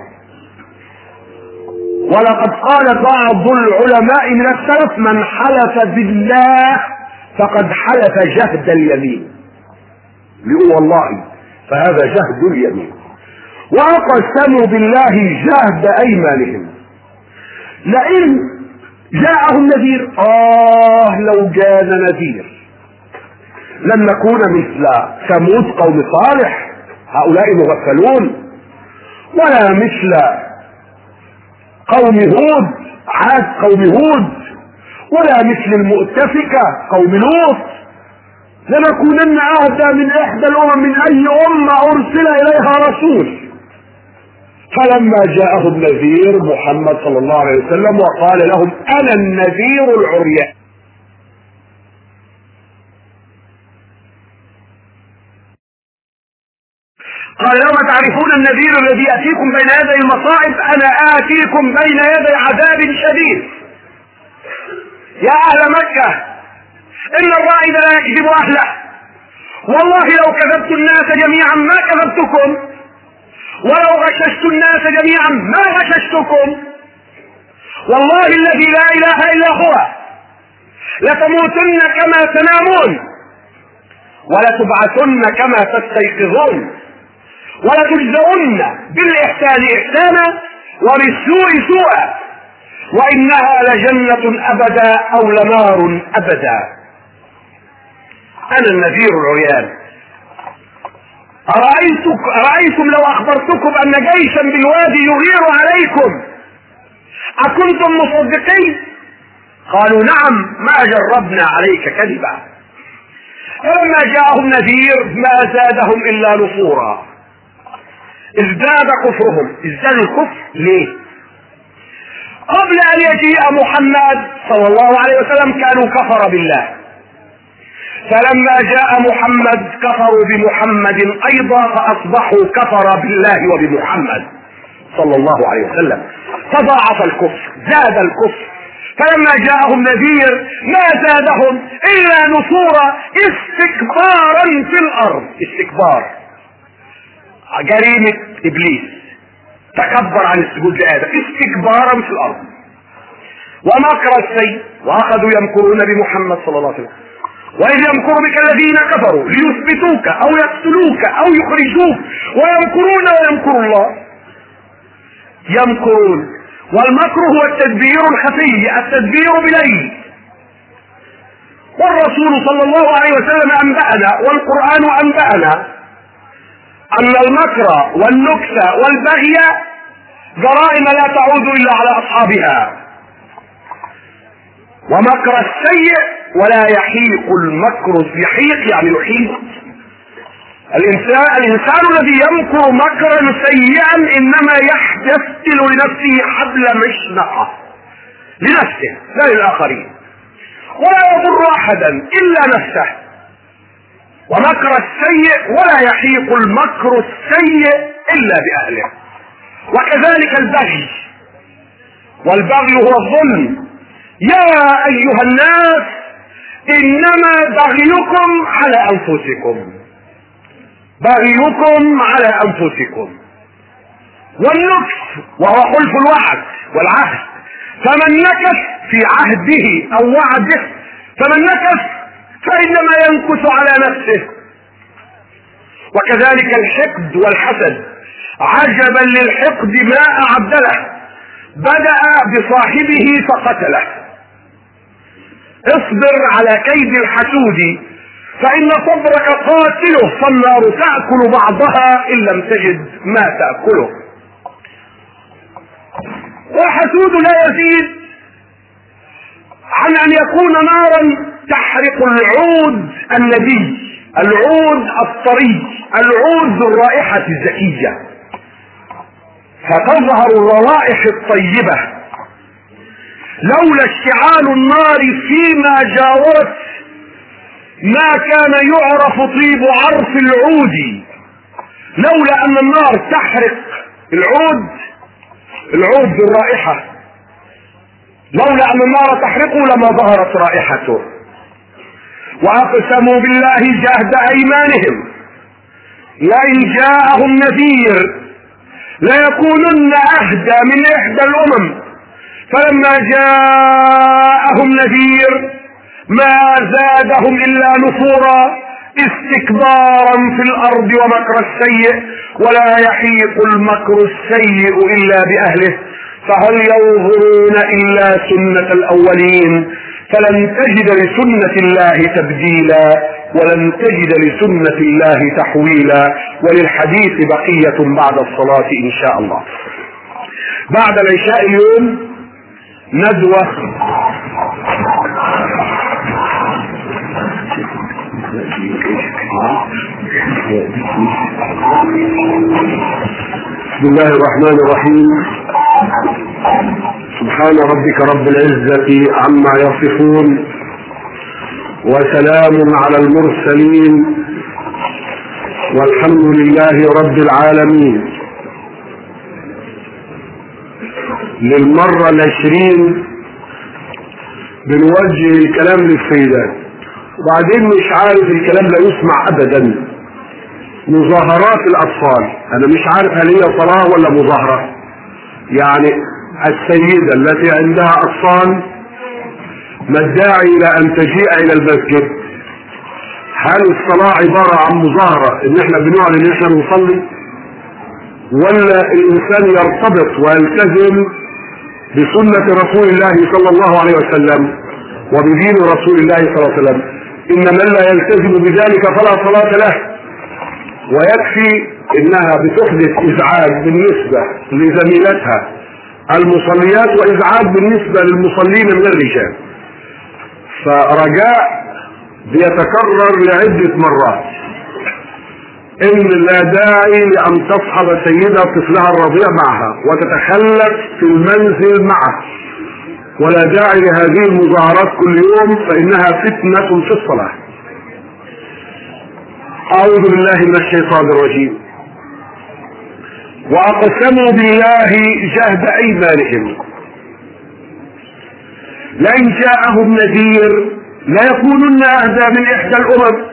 ولقد قال بعض العلماء من السلف من حلف بالله فقد حلف جهد اليمين، يقول والله فهذا جهد اليمين. وأقسموا بالله جهد أيمانهم لئن جاءهم نذير، لو جاءنا نذير لن نكون مثل ثمود قوم صالح هؤلاء مغفلون، ولا مثل قوم هود عاد قوم هود، ولا مثل المؤتفكة قوم لوط، لنكونن أهدى من إحدى الأمم من أي أمة أرسل إليها رسول. فلما جاءهم نذير محمد صلى الله عليه وسلم وقال لهم أنا النذير العريان، قال لما تعرفون النذير الذي يأتيكم بين يدي المصائب أنا آتيكم بين يدي عذاب شديد. يا أهل مكة إن الرائد لا يكذب أهله، والله لو كذبت الناس جميعا ما كذبتكم، ولو غششت الناس جميعا ما غششتكم، والله الذي لا إله إلا هو لتموتن كما تنامون ولتبعثن كما تستيقظون ولتجزؤن بالإحسان إحسانا وبالسوء سوءا وإنها لجنة أبدا أو لنار أبدا. أنا النذير العريان. أرأيتم لو أخبرتكم أن جيشا بالوادي يغير عليكم أكنتم مصدقين؟ قالوا نعم ما جربنا عليك كذبا. فلما جاءهم نذير ما زادهم إلا نفورا، ازداد كفرهم. ازداد الكفر ليه؟ قبل أن يجيء محمد صلى الله عليه وسلم كانوا كفر بالله، فلما جاء محمد كفروا بمحمد أيضا فأصبحوا كفر بالله وبمحمد صلى الله عليه وسلم، تضاعف الكفر زاد الكفر. فلما جاءهم نذير ما زادهم إلا نفورا استكبارا في الأرض. استكبار جريمة إبليس، تكبر عن السجود لآدم استكبارا في الأرض. ومكر السيء وأخذوا يمكرون بمحمد صلى الله عليه وسلم وإذ يمكر بك الذين كفروا ليثبتوك أو يقتلوك أو يخرجوك ويمكرون ويمكر الله. يمكرون، والمكر هو التدبير الخفي، التدبير بليل. والرسول صلى الله عليه وسلم أنبأنا والقرآن أنبأنا أن المكر والنكس والبغي جرائم لا تعود إلا على أصحابها. ومكر السيء ولا يحيق المكر، يحيق يعني يحيط. الإنسان الذي يمكر مكرا سيئا إنما يفتل لنفسه حبل مشنقة لنفسه لا للآخرين، ولا يضر أحدا إلا نفسه. ومكر السيء ولا يحيق المكر السيء إلا بأهله. وكذلك البغي، والبغي هو الظلم. يا أيها الناس إنما بغيكم على أنفسكم، بغيكم على أنفسكم. والنكس وهو خلف الوعد والعهد، فمن نكث في عهده أو وعده فمن نكث فإنما ينكث على نفسه. وكذلك الحقد والحسد، عجبا للحقد ما أعد له، بدأ بصاحبه فقتله. اصبر على كيد الحسود فإن صبرك قاتله، فالنار تأكل بعضها إن لم تجد ما تأكله. والحسود لا يزيد عن أن يكون نارا تحرق العود الندي، العود الطري، العود ذو الرائحة الزكية، فتظهر الروائح الطيبة. لولا اشتعال النار فيما جاورت ما كان يعرف طيب عرف العود. لولا أن النار تحرق العود ذو الرائحة، لولا أن النار تحرقه لما ظهرت رائحته. وأقسموا بالله جهد أيمانهم لئن جاءهم نذير ليكونن أهدى من إحدى الأمم، فلما جاءهم نذير ما زادهم إلا نفورا استكبارا في الأرض ومكر السيء، ولا يحيق المكر السيء إلا بأهله، فهل ينظرون إلا سنة الأولين فلن تجد لسنة الله تبديلا ولن تجد لسنة الله تحويلا. وللحديث بقية بعد الصلاة إن شاء الله. بعد العشاء اليوم ندوة بسم الله الرحمن الرحيم. سبحان ربك رب العزة عما يصفون، وسلام على المرسلين، والحمد لله رب العالمين. للمرة 20 بنوجه الكلام للسيدات، وبعدين مش عارف الكلام لا يسمع ابدا. مظاهرات الاطفال، انا مش عارف هل هي صلاة ولا مظاهرة. يعني السيدة التي عندها اطفال ما الداعي الى ان تجيء الى المسجد؟ هل الصلاة عبارة عن مظاهرة ان احنا بنعلن ان احنا نصلي، ولا الانسان يرتبط ويلتزم بسنة رسول الله صلى الله عليه وسلم وبدين رسول الله صلى الله عليه وسلم؟ ان من لا يلتزم بذلك فلا صلاة له. ويكفي انها بتحدث ازعاج بالنسبة لزميلتها المصليات وازعاج بالنسبة للمصلين من الرجال. فرجاء بيتكرر لعدة مرات ان لا داعي لان تصحب سيدة طفلها الرضيع معها وتتخلف في المنزل معه، ولا داعي لهذه المظاهرات كل يوم فانها فتنة في الصلاة. اعوذ بالله من الشيطان الرجيم. واقسموا بالله جهد ايمانهم لئن جاءهم نذير ليكونن اهدى من احدى الامم.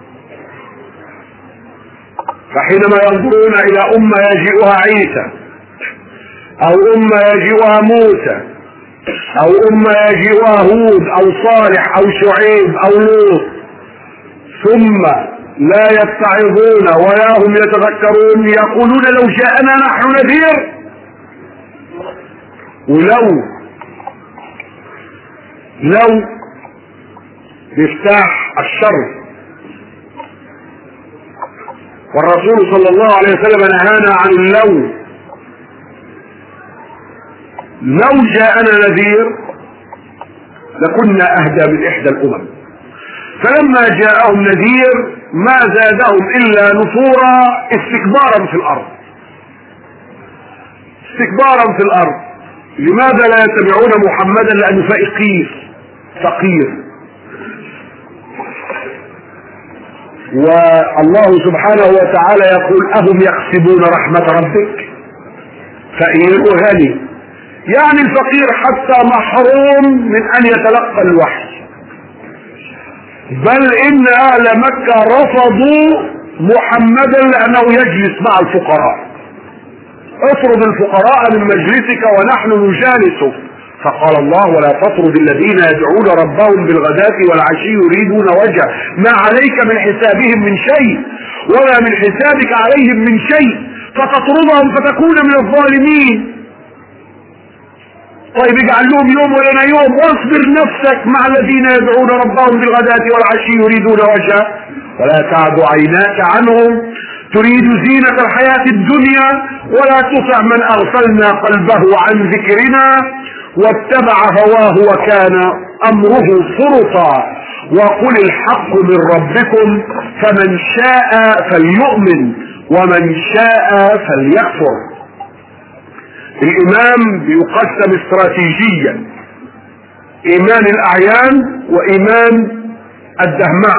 فحينما ينظرون الى امة يجيئها عيسى او امة يجيئها موسى او امة يجيئها هود او صالح او شعيب او لوط، ثم لا يتعظون ولا هم يتذكرون، يقولون لو جاءنا نحن نذير. ولو مفتاح الشر، والرسول صلى الله عليه وسلم نهانا عن لو جاءنا نذير لكنا اهدى من احدى الامم. فلما جاءهم نذير ما زادهم الا نفورا استكبارا في الارض. استكبارا في الارض. لماذا لا يتبعون محمدا؟ لانه فقير. والله سبحانه وتعالى يقول اهم يقسمون رحمة ربك فقير وغني، يعني الفقير حتى محروم من ان يتلقى الوحي. بل ان اهل مكة رفضوا محمدا لانه يجلس مع الفقراء. اطرد الفقراء من مجلسك ونحن نجالسه. فقال الله ولا تطرد الذين يدعون ربهم بالغداة والعشي يريدون وجهه ما عليك من حسابهم من شيء ولا من حسابك عليهم من شيء فتطردهم فتكون من الظالمين. طيب اجعل لهم يوم ولنا يوم، واصبر نفسك مع الذين يدعون ربهم بالغداة والعشي يريدون وجهه ولا تعد عيناك عنهم تريد زينة الحياة الدنيا ولا تطع من اغفلنا قلبه عن ذكرنا واتبع هواه وكان امره فرطا وقل الحق من ربكم فمن شاء فليؤمن ومن شاء فليكفر. الإيمان بيقسم استراتيجيا: إيمان الأعيان وإيمان الدهماء،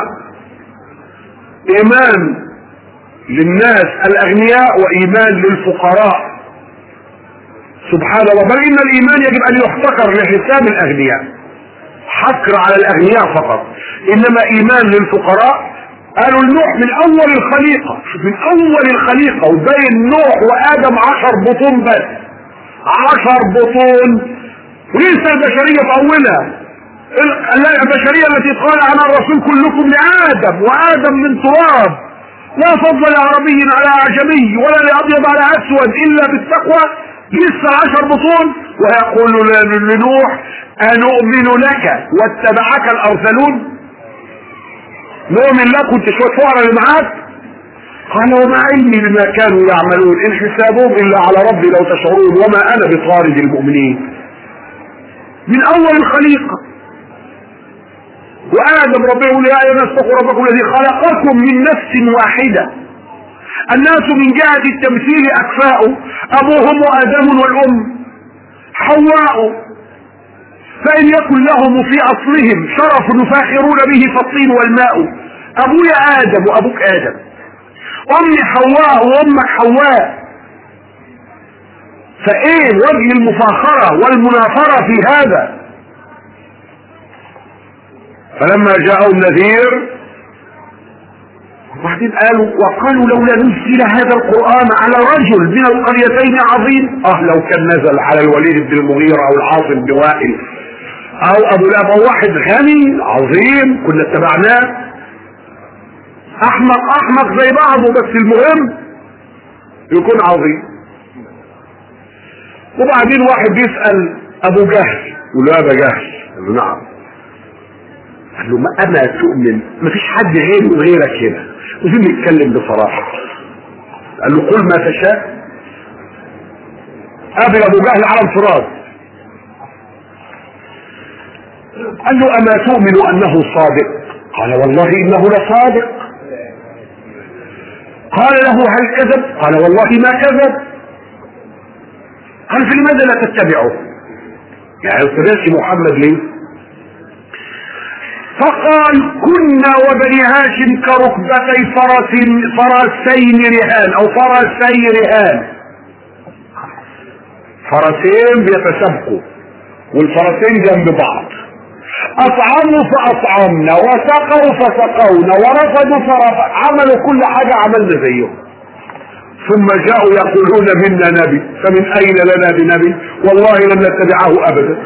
إيمان للناس الأغنياء وإيمان للفقراء. سبحان الله، بل إن الإيمان يجب أن يحتكر لحساب الأغنياء، حكر على الأغنياء فقط، إنما إيمان للفقراء. قالوا نوح من أول الخليقة، من أول الخليقة وبين نوح وآدم 10 بطون بس، 10 بطون، وليس البشرية في أولها. البشرية التي قال عنها الرسول كلكم لآدم وآدم من تراب، لا فضل لعربي على أعجمي ولا لأبيض على أسود إلا بالتقوى، لسه 10 بطون. ويقول لنوح أنؤمن لك واتبعك الأرذلون؟ نؤمن لك وانت شوية فقراء اللي معاك؟ قال وما علمي بما كانوا يعملون إن حسابهم إلا على ربي لو تشعرون وما أنا بطارد المؤمنين. من أول الخليقة. وآدم ربه يقول يا أيها الناس اتقوا ربكم الذي خلقكم من نفس واحدة. الناس من جهة التمثيل أكفاء، أبوهم وآدم والأم حواء، فإن يكن لهم في أصلهم شرف يفاخرون به فالطين والماء. أبويا آدم وأبوك آدم، أمي حواء وأمك حواء، فإيه وجه المفاخرة والمنافرة في هذا؟ فلما جاءهم نذير وبعدين وقالوا لولا نزل هذا القرآن على رجل من القريتين عظيم. لو كان نزل على الوليد بن المغيرة أو العاصم بن وائل أو أبو لهب أو واحد غني عظيم كنا اتبعناه. أحمق زي بعضه، بس المهم يكون عظيم. وبعدين واحد بيسأل أبو جهل، يقول له أبا جهل، قال له نعم. قال له ما أما تؤمن، ما فيش حد غيرك هنا، وزين يتكلم بصراحة. قال له قل ما تشاء. قابل أبو جهل على انفراد، قال له أما تؤمن أنه صادق؟ قال والله إنه لصادق. قال له هل كذب؟ قال والله ما كذب. قال فلماذا لا تتبعه؟ يعني ارتداش محمد ليه؟ فقال كنا وبني هاشم كركبتي فرسين رهان او فرسي رهان. فرسين بيتسابقوا والفرسين جنب بعض، اطعموا فاطعمنا وسقوا فسقونا ورفضوا عملوا كل حاجة عملنا زيهم. ثم جاءوا يقولون منا نبي، فمن اين لنا بنبي؟ والله لن نتبعه ابدا.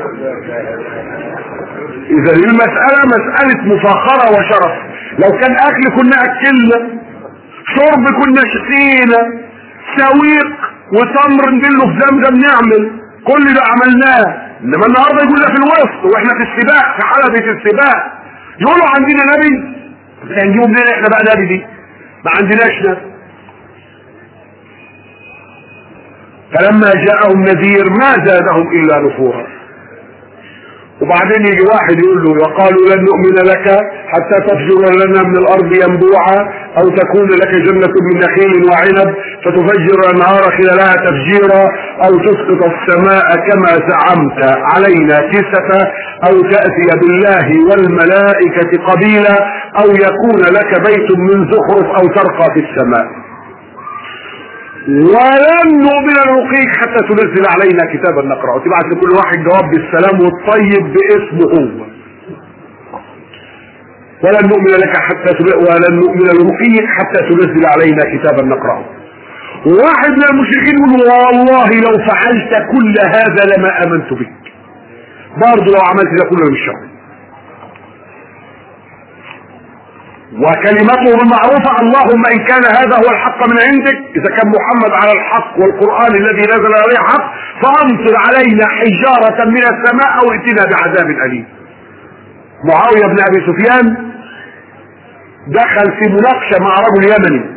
اذا المسألة مسألة مفاخرة وشرف. لو كان اكل كنا اكلنا، شرب كنا شقينا، سويق وتمر ندله في زمزم نعمل، كل ده عملناه. انما النهارده يقول لك في الوسط واحنا في السباق، في حلبة السباق، يقولوا عندنا نبي. هنجيبوا منين احنا بقى نبي دي؟ ما عندناش نبي. فلما جاءهم نذير ما زادهم الا نفورا. وبعدين يجي واحد يقول له وقالوا لن نؤمن لك حتى تفجر لنا من الارض ينبوعا او تكون لك جنة من نخيل وعنب فتفجر الانهار خلالها تفجيرا او تسقط السماء كما زعمت علينا كسفا او تأتي بالله والملائكة قبيلا او يكون لك بيت من زخرف او ترقى في السماء ولن نؤمن لرقيك حتى تنزل علينا كتابا نقرأه. تبعت لكل واحد جواب بالسلام والطيب باسمه هو. ولن نؤمن لرقيك حتى تنزل علينا كتابا نقرأه. وواحد من المشركين يقول والله لو فعلت كل هذا لما امنت بك. برضه لو عملت ده كله مش شرط. وكلمته بالمعروفة اللهم ان كان هذا هو الحق من عندك، اذا كان محمد على الحق والقرآن الذي نزل عليه حق فامطر علينا حجارة من السماء او ائتنا بعذاب اليم. معاوية بن ابي سفيان دخل في مناقشة مع رجل يمني.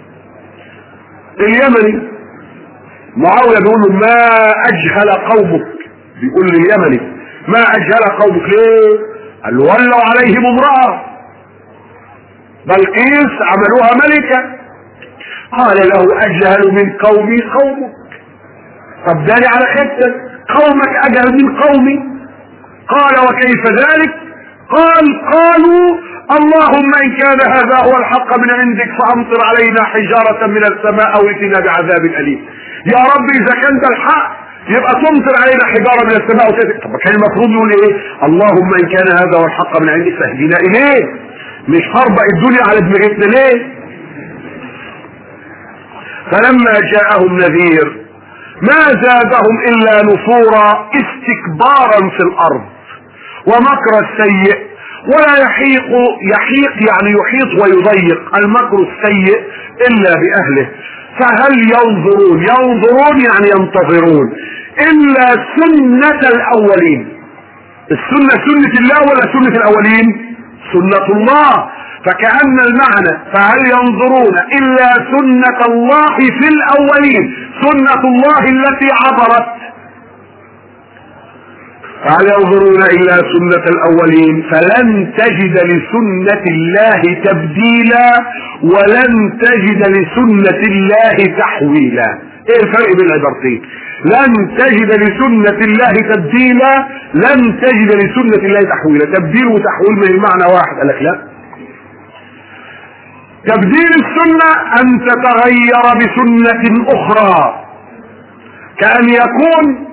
اليمني معاوية بيقول له ما اجهل قومك، بيقول لليمني ما اجهل قومك ليه؟ قال له ولوا عليهم امرأة بلقيس عملوها ملكة. قال له اجهل من قومي قومك. طب داني على خدتك، قومك اجهل من قومي. قال وكيف ذلك؟ قالوا اللهم ان كان هذا هو الحق من عندك فامطر علينا حجارة من السماء او ائتنا بعذاب اليم. يا رب اذا كان ده الحق يبقى تمطر علينا حجارة من السماء وتأتي. طب كان المفروض يقول ايه؟ اللهم ان كان هذا هو الحق من عندك فاهدنا اليه، مش هربق الدنيا على دماغتنا ليه؟ فلما جاءهم نذير ما زادهم الا نفورا استكبارا في الارض ومكر السيء. ولا يحيق يعني يحيط ويضيق المكر السيء الا باهله. فهل ينظرون يعني ينتظرون الا سنة الاولين. السنة سنة الله ولا سنة الاولين؟ سنة الله. فكأن المعنى فهل ينظرون الا سنة الله في الاولين، سنة الله التي عبرت. فهل ينظرون الا سنة الاولين فلن تجد لسنة الله تبديلا ولن تجد لسنة الله تحويلا. ايه الفرق بين العبارتين؟ لن تجد لسنة الله تبديلا، لن تجد لسنة الله تحويلا. تبديل وتحويل من المعنى واحد. قال لك لا، تبديل السنة ان تتغير بسنة اخرى، كأن يكون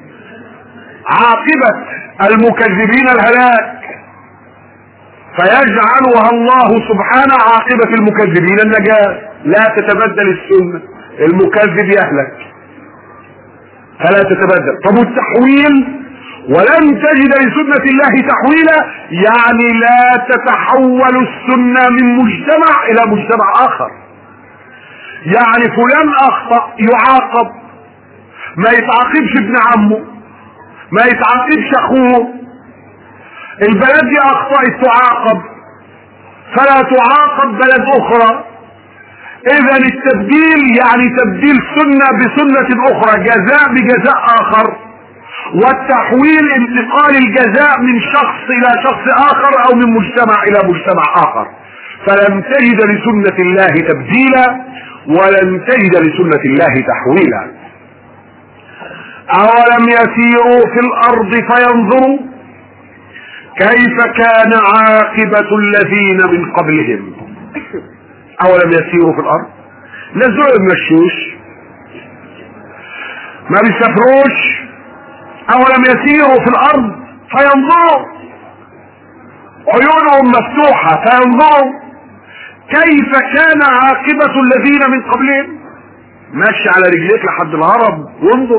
عاقبة المكذبين الهلاك فيجعلها الله سبحانه عاقبة المكذبين النجاة. لا تتبدل السنة، المكذب يهلك فلا تتبدل. طب التحويل ولن تجد لسنة الله تحويلا يعني لا تتحول السنة من مجتمع الى مجتمع اخر. يعني فلان اخطأ يعاقب، ما يتعاقبش ابن عمه، ما يتعاقبش اخوه. البلد دي اخطأت تعاقب فلا تعاقب بلد اخرى. اذا التبديل يعني تبديل سنة بسنة اخرى، جزاء بجزاء اخر. والتحويل انتقال الجزاء من شخص الى شخص اخر او من مجتمع الى مجتمع اخر. فلن تجد لسنة الله تبديلا ولن تجد لسنة الله تحويلا. اولم يسيروا في الارض فينظروا كيف كان عاقبة الذين من قبلهم. اولم يسيروا في الارض، نزلوا يمشوش ما بيسافروش. اولم يسيروا في الارض فينظروا، عيونهم مفتوحة فينظروا كيف كان عاقبة الذين من قبلهم. ماشي على رجليك لحد الهرب وانظر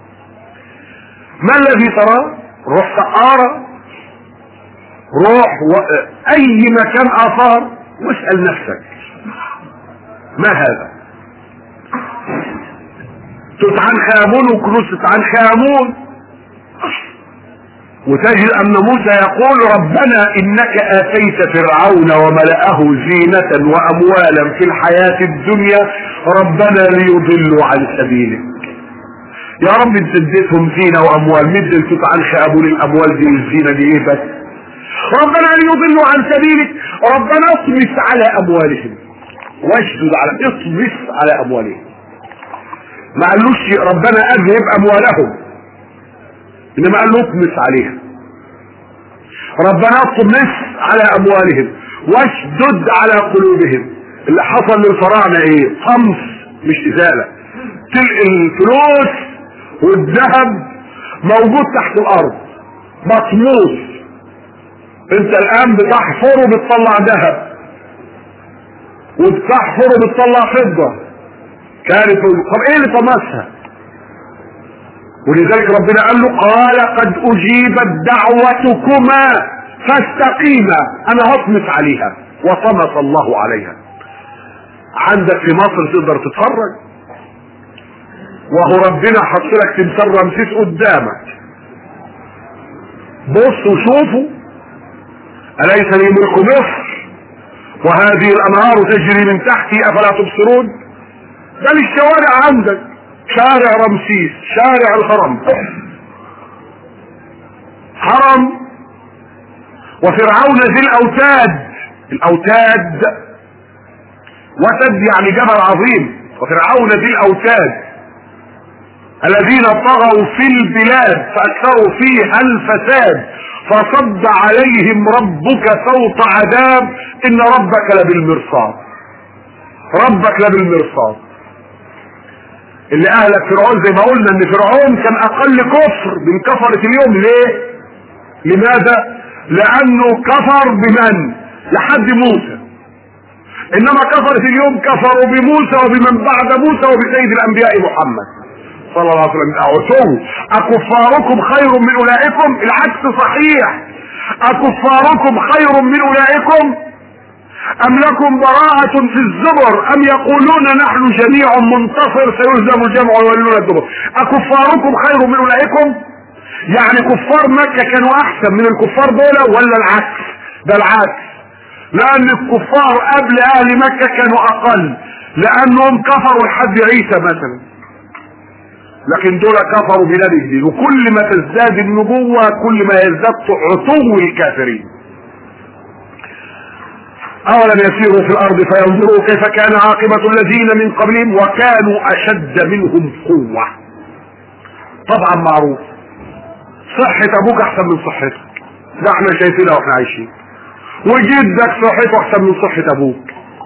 ما الذي تراه. روح سقارة، روح اي مكان اثار واسأل نفسك ما هذا. توت عنخ آمون وكنوز توت عنخ آمون، وتجد ان موسى يقول ربنا انك اتيت فرعون وملأه زينة واموالا في الحياة الدنيا ربنا ليضلوا عن سبيلك. يا رب انت اديتهم زينة واموال، مد توت عنخ آمون الاموال دي والزينة دي ايه بس؟ ربنا ليضلوا عن سبيلك، ربنا اطمس على اموالهم واشدد على اطمس على اموالهم. ما قالوش ربنا اذهب اموالهم، انما قال له اطمس عليها. ربنا اطمس على اموالهم واشدد على قلوبهم. اللي حصل للفراعنه ايه؟ طمس مش ازاله. الفلوس والذهب موجود تحت الارض مطموس، انت الان بتحفر وبتطلع ذهب وبتحفر وبتطلع فضه. كانت طب ايه اللي طمسها؟ ولذلك ربنا قال له قال قد اجيبت دعوتكما فاستقيما، انا هطمس عليها. وطمس الله عليها. عندك في مصر تقدر تتفرج، وهو ربنا حط لك تمثال رمسيس قدامك، بصوا وشوفوا. أليس لي ملك مصر وهذه الأنهار تجري من تحتي أفلا تبصرون؟ ده الشوارع عندك، شارع رمسيس، شارع الهرم، هرم، وفرعون ذي الأوتاد. الأوتاد وتد يعني جبل عظيم، وفرعون ذي الأوتاد الذين طغوا في البلاد فأكثروا فيها الفساد فصد عليهم ربك صوت عذاب إن ربك لبالمرصاد. ربك لبالمرصاد. اللي أهلك فرعون زي ما قلنا إن فرعون كان أقل كفر من كفرة اليوم. ليه؟ لماذا؟ لأنه كفر بمن؟ لحد موسى. إنما كفرة اليوم كفروا بموسى وبمن بعد موسى وبسيد الأنبياء محمد صلى الله عليه وسلم. أعطوا أكفاركم خير من أولئكم؟ العكس صحيح. أكفاركم خير من أولئكم أم لكم براءة في الزبر أم يقولون نحن جميع منتصر سيهزم الجمع ويولون الدبر؟ أكفاركم خير من أولئكم؟ يعني كفار مكة كانوا أحسن من الكفار دول ولا العكس؟ ده العكس، لأن الكفار قبل أهل مكة كانوا أقل لأنهم كفروا لحد عيسى مثلا، لكن دول كفروا بلاد الدين. وكل ما تزداد النبوة كل ما يزداد عتو الكافرين. أولم يسيروا في الأرض فينظروا كيف كان عاقبة الذين من قبلهم وكانوا أشد منهم قوة. طبعا معروف صحة أبوك أحسن من صحتك، ده احنا شايفينها واحنا عايشين. وجدك صحته أحسن من صحة أبوك،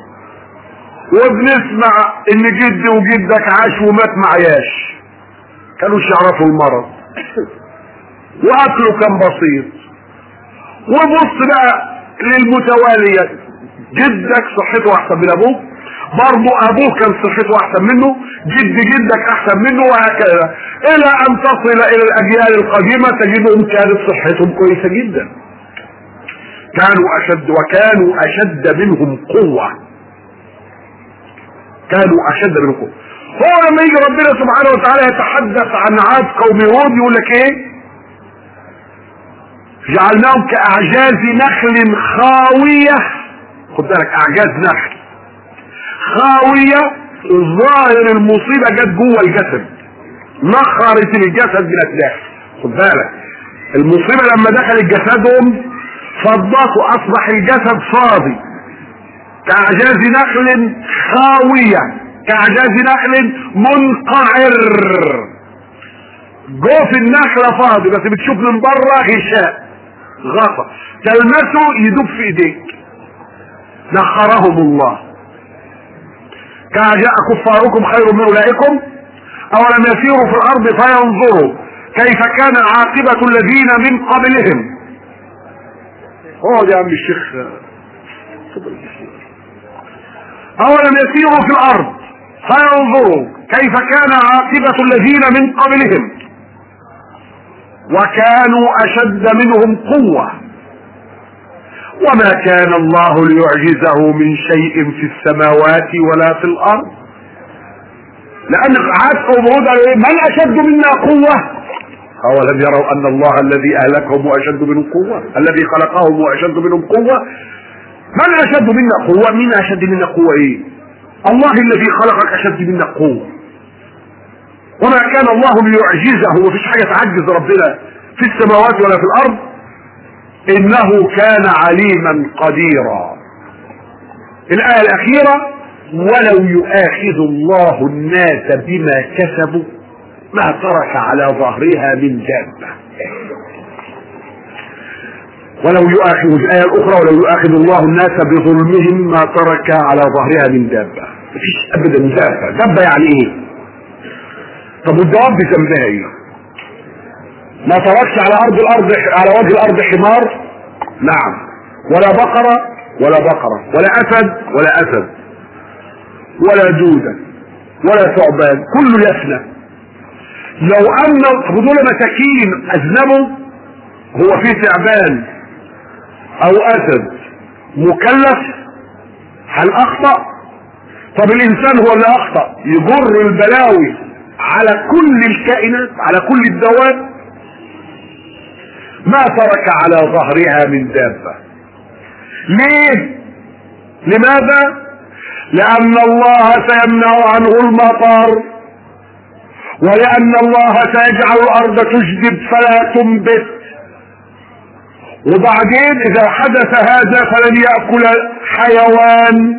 وبنسمع إن جدي وجدك عاش ومات معياش، كانوش يعرفوا المرض وأكله كان بسيط. وبص بقى للمتوالية، جدك صحته أحسن من أبوك، برضو أبوك كان صحته أحسن منه، جدك أحسن منه، وهكذا إلى أن تصل إلى الأجيال القديمة تجدهم كانت صحتهم كويسة جدا. كانوا أشد وكانوا أشد منهم قوة. كانوا أشد منهم قوة. هو لما يجي ربنا سبحانه وتعالى يتحدث عن عاد قوم هود يقول لك ايه؟ جعلناهم كأعجاز نخل خاوية. خد بالك، أعجاز نخل خاوية، ظاهر المصيبة جت جوه الجسد، نخرت الجسد من الداخل. خد بالك، المصيبة لما دخلت جسدهم فضته، أصبح الجسد فاضي كأعجاز نخل خاوية، كأعجاز نخل منقعر. جوف النخلة فاضي بس بتشوف من بره غشاء غطا، تلمسه يدوب في ايديك. نخرهم الله. كأجاء كفاركم خير من أولئكم أولم يسيروا في الأرض فينظروا كيف كان عاقبة الذين من قبلهم. اقعد يا عم الشيخ. أولم يسيروا في الأرض فينظروا كيف كان عاقبة الذين من قبلهم وكانوا أشد منهم قوة وما كان الله ليعجزه من شيء في السماوات ولا في الأرض. لأن عاد قوم هود من أشد منا قوة؟ أولم يروا أن الله الذي أهلكهم وأشد منهم قوة، الذي خلقهم وأشد منهم قوة. من أشد منا قوة؟ مين أشد منا قوة؟ إيه؟ الله الذي خلقك أشد منا قوة. وما كان الله ليعجزه، ومفيش حاجة تعجز ربنا في السماوات ولا في الأرض، إنه كان عليما قديرا. الآية الأخيرة: ولو يؤاخذ الله الناس بما كسبوا ما ترك على ظهرها من دابة. ولو يؤاخذ، الآية الأخرى: ولو يؤاخذ الله الناس بظلمهم ما ترك على ظهرها من دابة. مفيش أبدا دابة. دابة يعني إيه؟ طب والدواب بذنبها إيه؟ ما تركش على وجه الأرض حمار، نعم، ولا بقرة ولا أسد ولا دودة ولا ثعبان، كله يفنى. لو أن دول مساكين أذنبوا، هو في ثعبان أو أسد مكلف هل اخطأ؟ طب الانسان هو اللي اخطأ يجر البلاوي على كل الكائنات، على كل الدواب؟ ما ترك على ظهرها من دابة. ليه؟ لماذا؟ لان الله سيمنع عنه المطر، ولان الله سيجعل الارض تجدب فلا تنبت، وبعدين اذا حدث هذا فلن يأكل حيوان،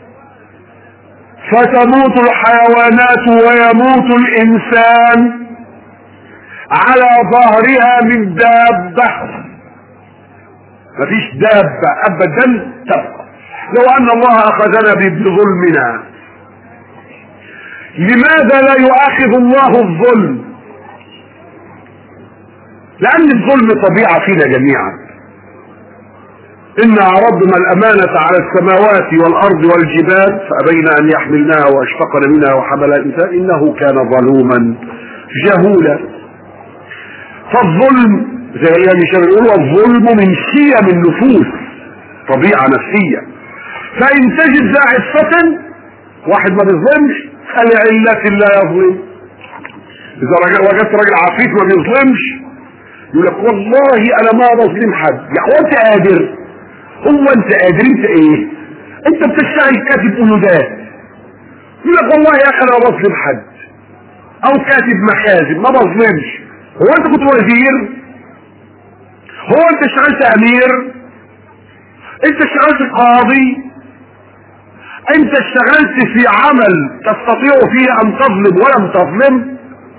فتموت الحيوانات ويموت الانسان على ظهرها من دابة. مفيش دابة ابدا تبقى. لو ان الله اخذنا بظلمنا، لماذا لا يؤاخذ الله الظلم؟ لان الظلم طبيعة فينا جميعا. إنا عرضنا الأمانة على السماوات والأرض والجبال فأبين أن يحملناها وأشفقن منها وحملها الإنسان إنه كان ظلوما جهولا. فالظلم زي يعني شباب يقولوا الظلم من شيم النفوس، طبيعة نفسية. فإن تجد ذا عفة، واحد ما بيظلمش، فلعلة لا يظلم. إذا وجدت راجل عفيف ما بيظلمش يقول لك والله أنا ما بظلم حد. يا هو أنت قادر؟ هو أنت قادر؟ أنت إيه؟ أنت بتشتغل كاتب أولودات يقول لك والله يا أخي أنا ما بظلم حد، أو كاتب مخازن ما بظلمش. هو أنت كنت وزير؟ هو أنت اشتغلت أمير؟ أنت اشتغلت قاضي؟ أنت اشتغلت في عمل تستطيع فيه أن تظلم ولم تظلم؟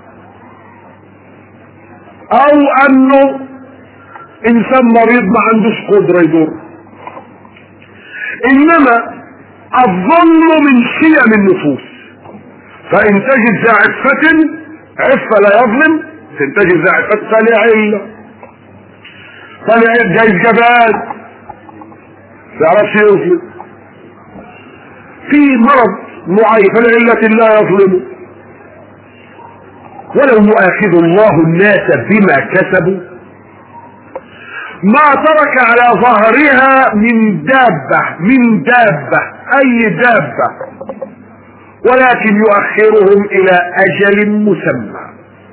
او انه انسان مريض ما عندوش قدرة يدور. انما الظلم من شيم النفوس. فان تجد ذا عفة، عفة لا يظلم، فان تجد ذا عفة فلعلة، جايز جبان تعرفش يظلم في مرض معين، فلعلة لا يظلم. ولو يؤاخذ الله الناس بما كسبوا ما ترك على ظهرها من دابة اي دابة، ولكن يؤخرهم الى اجل مسمى.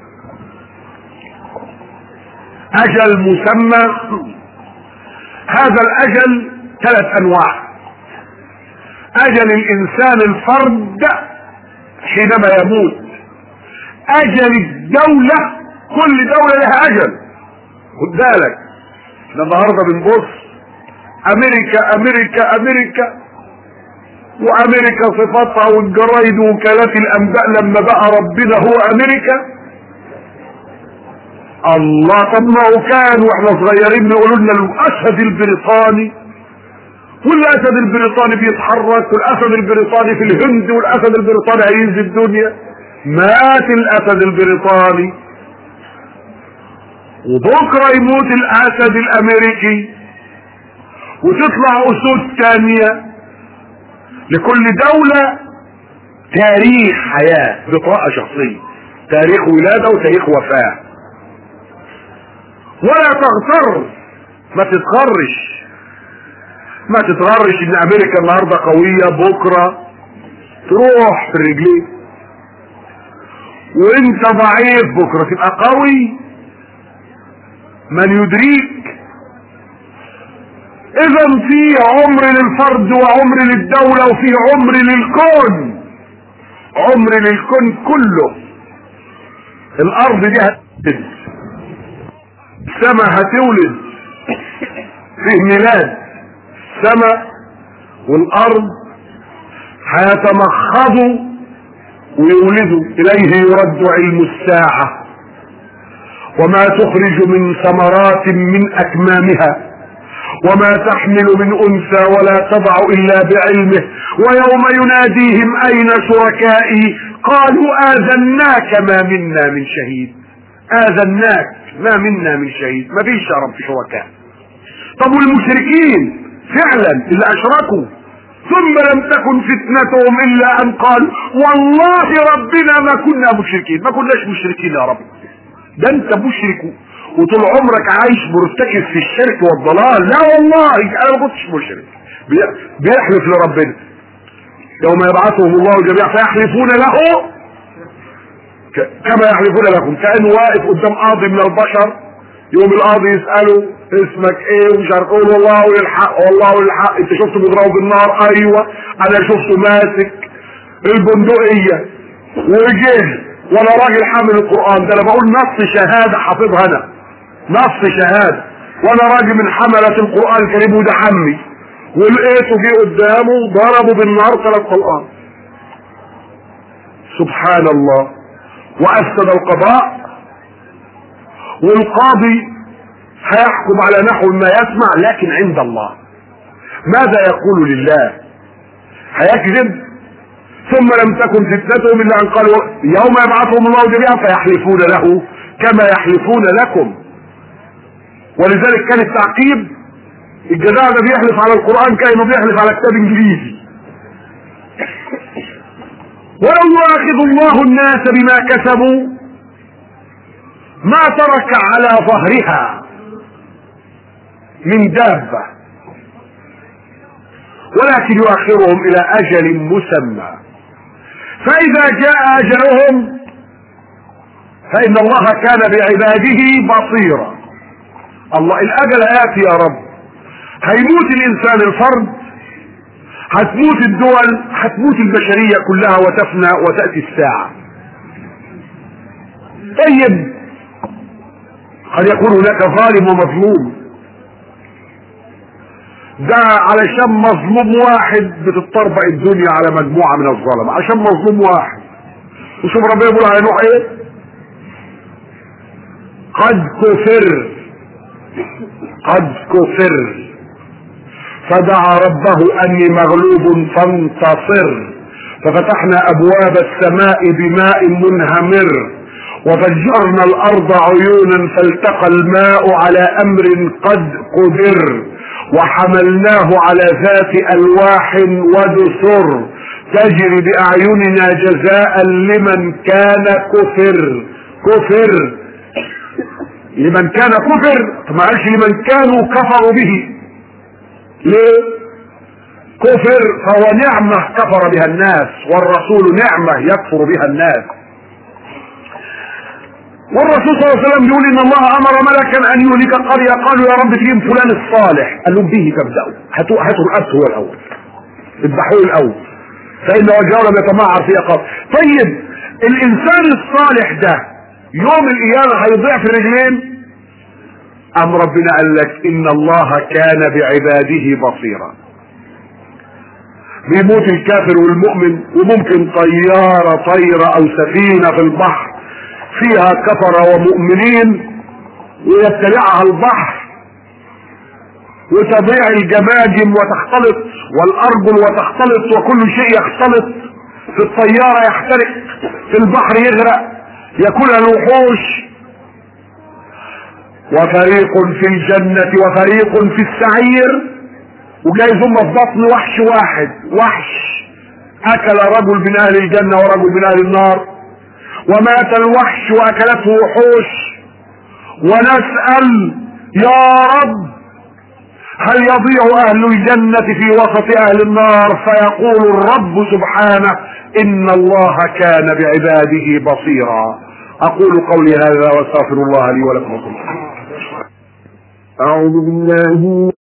اجل مسمى، هذا الاجل 3 انواع. اجل الانسان الفرد حينما يموت، اجل الدولة، كل دولة لها اجل. خد بالك احنا النهارده بنبص امريكا امريكا امريكا، وامريكا صفاتها والجرايد ووكالات الانباء لما بقى ربنا هو امريكا. الله، طب ما هو كان واحنا صغيرين بيقولوا لنا الاسد البريطاني، والاسد البريطاني بيتحرك، والاسد البريطاني في الهند، والاسد البريطاني هينزل الدنيا. مات الاسد البريطاني، وبكره يموت الاسد الامريكي، وتطلع اسود تانية. لكل دولة تاريخ حياة، بطاقة شخصية، تاريخ ولادة وتاريخ وفاة. ولا تغتر، ما تتغرش ان امريكا النهاردة قوية بكرة تروح في الرجلين، وانت ضعيف بكرة تبقى قوي. من يدريك؟ اذا في عمر للفرد وعمر للدولة وفي عمر للكون، عمر للكون كله. الارض دي هتولد، السماء هتولد، فيه ميلاد السماء والارض، هيتمخضوا ويولدوا. اليه يرد علم الساعة، وما تخرج من ثمرات من اكمامها، وما تحمل من انثى ولا تضع الا بعلمه، ويوم يناديهم اين شركائي قالوا اذناك ما منا من شهيد. اذناك ما منا من شهيد، ما فيش يا رب شركاء. طب والمشركين فعلا اللي اشركوا ثم لم تكن فتنتهم الا ان قالوا والله ربنا ما كنا مشركين. ما كناش مشركين يا رب، ده انت مشرك وطول عمرك عايش مرتكب في الشرك والضلال. لا والله انا ما كنتش مشرك. بيحلف لربنا يوم يبعثهم الله جميعا فيحلفون له كما يحلفون لكم، كأنه واقف قدام قاضي من البشر، يوم القاضي يسأله اسمك ايه ومش عارف ايه، والله للحق والله للحق، انت شفته بيضربه بالنار؟ ايوه انا شفته ماسك البندقية ورجيه، وانا راجل حامل القرآن، ده انا بقول نص شهادة حافظها انا، نص شهادة، وانا راجل من حملة القرآن الكريم وده عمي، ولقيته جه قدامه ضربه بالنار 3 طلقات. سبحان الله. وأفسد القضاء، والقاضي هيحكم على نحو ما يسمع، لكن عند الله ماذا يقول لله؟ هيكذب. ثم لم تكن فتنتهم الا ان قالوا يوم يبعثهم الله جميعا فيحلفون له كما يحلفون لكم. ولذلك كان التعقيب، الجدع ده بيحلف على القرآن كأنه بيحلف على كتاب انجليزي. ولو يؤاخذ الله الناس بما كسبوا ما ترك على ظهرها من دابة، ولكن يؤخرهم الى اجل مسمى، فاذا جاء اجلهم فان الله كان بعباده بصيرا. الله الاجل ياتي يا رب، هيموت الانسان الفرد، هتموت الدول، هتموت البشرية كلها وتفنى وتأتي الساعة. طيب قد يكون هناك ظالم ومظلوم، ده علشان مظلوم واحد بتطربق الدنيا على مجموعة من الظلم، عشان مظلوم واحد. وشوف ربنا يقول على نوح ايه؟ قد كفر، قد كفر فدعا ربه اني مغلوب فانتصر، ففتحنا ابواب السماء بماء منهمر وفجرنا الارض عيونا فالتقى الماء على امر قد قدر وحملناه على ذات الواح ودسر تجري باعيننا جزاء لمن كان كفر. كفر لمن كان كفر، ما قالش لمن كانوا كفروا به. ليه؟ كفر فهو نعمة كفر بها الناس، والرسول نعمة يكفر بها الناس. والرسول صلى الله عليه وسلم يقول ان الله امر ملكا ان يهلك قرية، قالوا يا رب فيهم فلان الصالح، قال لهم به تبدأوا، هاتوا الأبس هو الاول، اذبحوه الاول فان وجهه لم يتمعر في عقاب. طيب الانسان الصالح ده يوم القيامة هيضيع في رجلين؟ ام ربنا قال لك ان الله كان بعباده بصيرا. بيموت الكافر والمؤمن، وممكن طيارة او سفينة في البحر فيها كفرة ومؤمنين ويبتلعها البحر وتضيع الجماجم وتختلط والارجل وتختلط وكل شيء يختلط، في الطيارة يحترق، في البحر يغرق، ياكلها الوحوش، وفريق في الجنة وفريق في السعير، وجايز هم في بطن وحش واحد، وحش اكل رجل من اهل الجنة ورجل من اهل النار، ومات الوحش واكلته وحوش، ونسأل يا رب هل يضيع اهل الجنة في وسط اهل النار؟ فيقول الرب سبحانه ان الله كان بعباده بصيرا. اقول قولي هذا واستغفر الله لي ولكم. أعوذ بالله